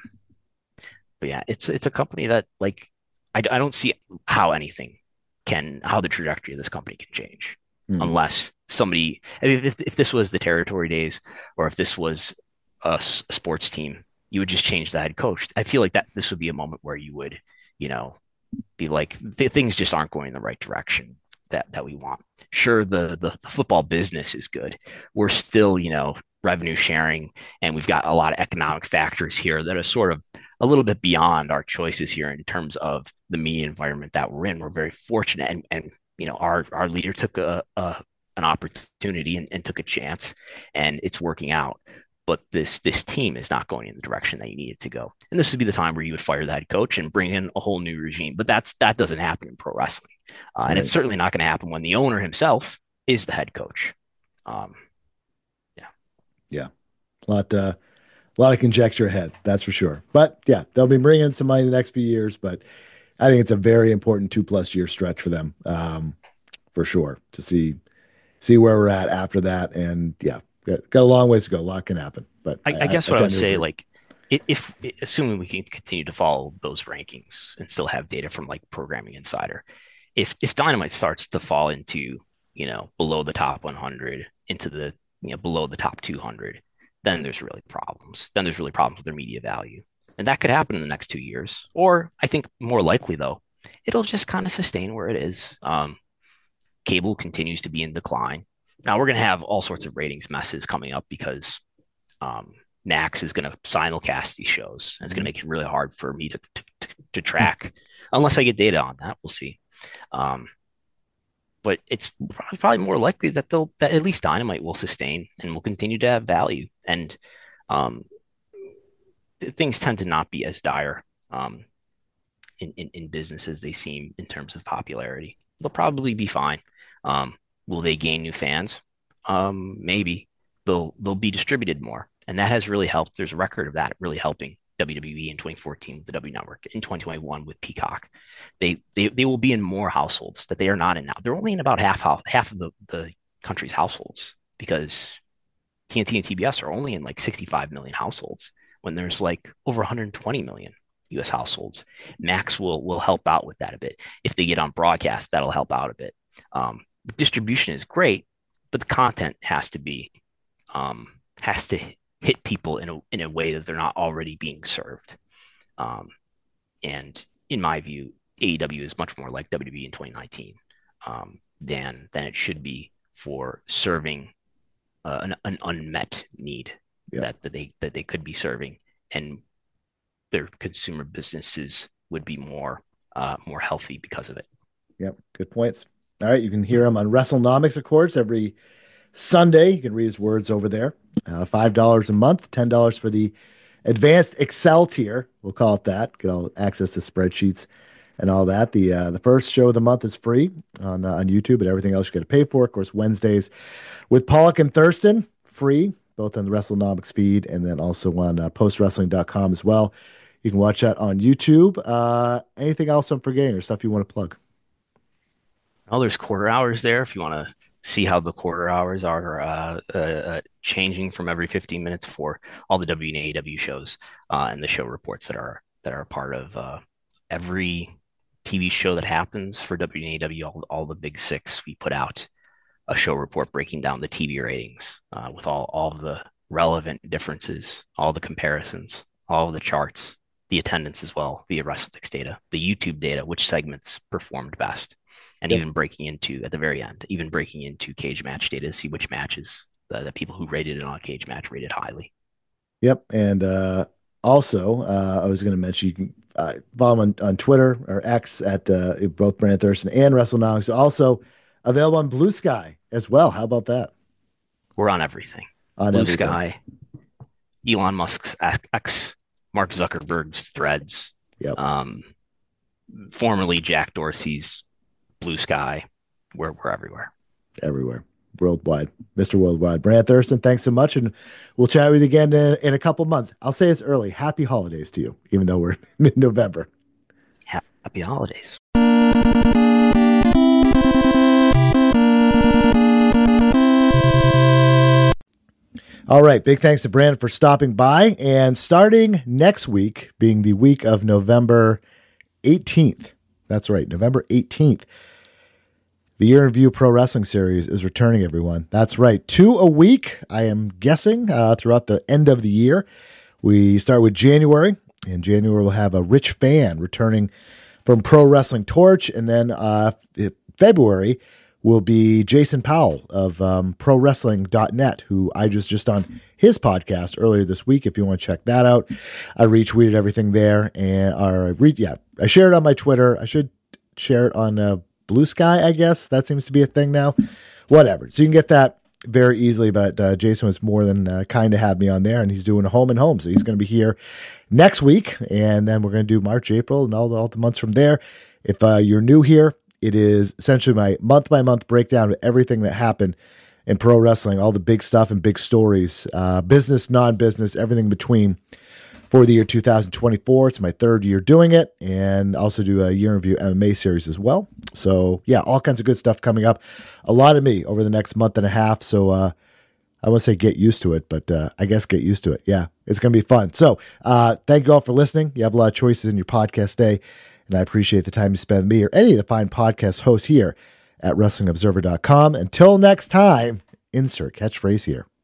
but yeah, it's it's a company that, like, I, I don't see how anything can how the trajectory of this company can change Hmm. unless somebody. I mean, if if this was the territory days, or if this was a, s- a sports team, you would just change the head coach. I feel like that this would be a moment where you would, you know, be like, th- things just aren't going in the right direction that that we want. Sure, the, the the football business is good. We're still, you know, revenue sharing, and we've got a lot of economic factors here that are sort of a little bit beyond our choices here in terms of the media environment that we're in. We're very fortunate, and and you know, our our leader took a, a an opportunity and, and took a chance, and it's working out. But this this team is not going in the direction that you need it to go. And this would be the time where you would fire the head coach and bring in a whole new regime. But that's that doesn't happen in pro wrestling, uh, and it's Right. certainly not going to happen when the owner himself is the head coach. Um, yeah, Yeah. A lot, uh, a lot of conjecture ahead. That's for sure. But yeah, they'll be bringing in some money in the next few years. But I think it's a very important two plus year stretch for them, um, for sure, to see see where we're at after that. And yeah, got, got a long ways to go. A lot can happen. But I, I, I I, guess I what I would tend to say, agree. like, if assuming we can continue to follow those rankings and still have data from like Programming Insider, if if Dynamite starts to fall into, you know, below the top one hundred, into the, you know, below the top two hundred, then there's really problems. Then there's really problems with their media value, and that could happen in the next two years. Or I think more likely though, it'll just kind of sustain where it is. Um, cable continues to be in decline. Now we're going to have all sorts of ratings messes coming up because um, Max is going to simulcast these shows. And it's going to Mhm. make it really hard for me to, to, to, to track unless I get data on that. We'll see. Um, but it's probably, probably more likely that they'll that at least Dynamite will sustain and will continue to have value. And um, th- things tend to not be as dire um, in, in in business as they seem in terms of popularity. They'll probably be fine. Um, will they gain new fans? Um, maybe they'll they'll be distributed more, and that has really helped. There's a record of that really helping W W E in twenty fourteen with the W Network, in twenty twenty-one with Peacock. They they they will be in more households that they are not in now. They're only in about half half of the the country's households because T N T and T B S are only in like sixty-five million households when there's like over one hundred twenty million U S households. Max will will help out with that a bit. If they get on broadcast, that'll help out a bit. Um, the distribution is great, but the content has to be um, has to hit people in a in a way that they're not already being served. Um, and in my view, A E W is much more like W W E in twenty nineteen um, than than it should be for serving uh, an, an unmet need Yep. that, that they that they could be serving, and their consumer businesses would be more uh, more healthy because of it. Yep. Good points. All right. You can hear him on WrestleNomics, of course, every Sunday. You can read his words over there. Uh, five dollars a month, ten dollars for the advanced Excel tier. We'll call it that. Get all access to spreadsheets and all that. The uh, the first show of the month is free on uh, on YouTube, but everything else you got to pay for. Of course, Wednesdays with Pollock and Thurston, free, both on the WrestleNomics feed and then also on uh, post wrestling dot com as well. You can watch that on YouTube. Uh, anything else I'm forgetting or stuff you want to plug? Oh, there's quarter hours there if you want to see how the quarter hours are uh, uh, uh, changing from every fifteen minutes for all the W and A W shows uh, and the show reports that are that are a part of uh, every T V show that happens for W and A W. All, all the big six, we put out a show report breaking down the T V ratings uh, with all all of the relevant differences, all the comparisons, all of the charts, the attendance as well via WrestleTix data, the YouTube data, which segments performed best. and Yep. even breaking into at the very end, even breaking into cage match data to see which matches the, the people who rated it on a cage match rated highly. Yep. And uh, also, uh, I was going to mention you can uh, follow him on, on Twitter or X at uh, both Brandon Thurston and WrestleNomics. Also available on Blue Sky as well. How about that? We're on everything. On Blue everything. Sky, Elon Musk's X, Mark Zuckerberg's Threads, Yep. um, formerly Jack Dorsey's Blue Sky. We're, we're everywhere. Everywhere. Worldwide. Mister Worldwide. Brandon Thurston, thanks so much. And we'll chat with you again in, in a couple months. I'll say this early. Happy holidays to you, even though we're mid-November. Happy holidays. All right. Big thanks to Brandon for stopping by. And starting next week, being the week of November eighteenth. That's right. November eighteenth. The Year in Review Pro Wrestling Series is returning, everyone. That's right. Two a week, I am guessing, uh, throughout the end of the year. We start with January. In January, we'll have a Rich Fan returning from Pro Wrestling Torch. And then uh, February will be Jason Powell of um, Pro Wrestling dot net, who I was just on his podcast earlier this week. If you want to check that out, I retweeted everything there. And or I re- yeah, I shared it on my Twitter. I should share it on uh, Blue Sky, I guess. That seems to be a thing now. Whatever. So you can get that very easily, but uh, Jason was more than uh, kind to have me on there, and he's doing a home and home. So he's going to be here next week, and then we're going to do March, April, and all the, all the months from there. If uh, you're new here, it is essentially my month-by-month breakdown of everything that happened in pro wrestling, all the big stuff and big stories, uh, business, non-business, everything between, for the year two thousand twenty-four. It's my third year doing it, and also do a year in review M M A series as well. So yeah, all kinds of good stuff coming up. A lot of me over the next month and a half. So uh, I won't say get used to it, but uh, I guess get used to it. Yeah, it's going to be fun. So uh, thank you all for listening. You have a lot of choices in your podcast day, and I appreciate the time you spend with me or any of the fine podcast hosts here at Wrestling Observer dot com. Until next time, insert catchphrase here.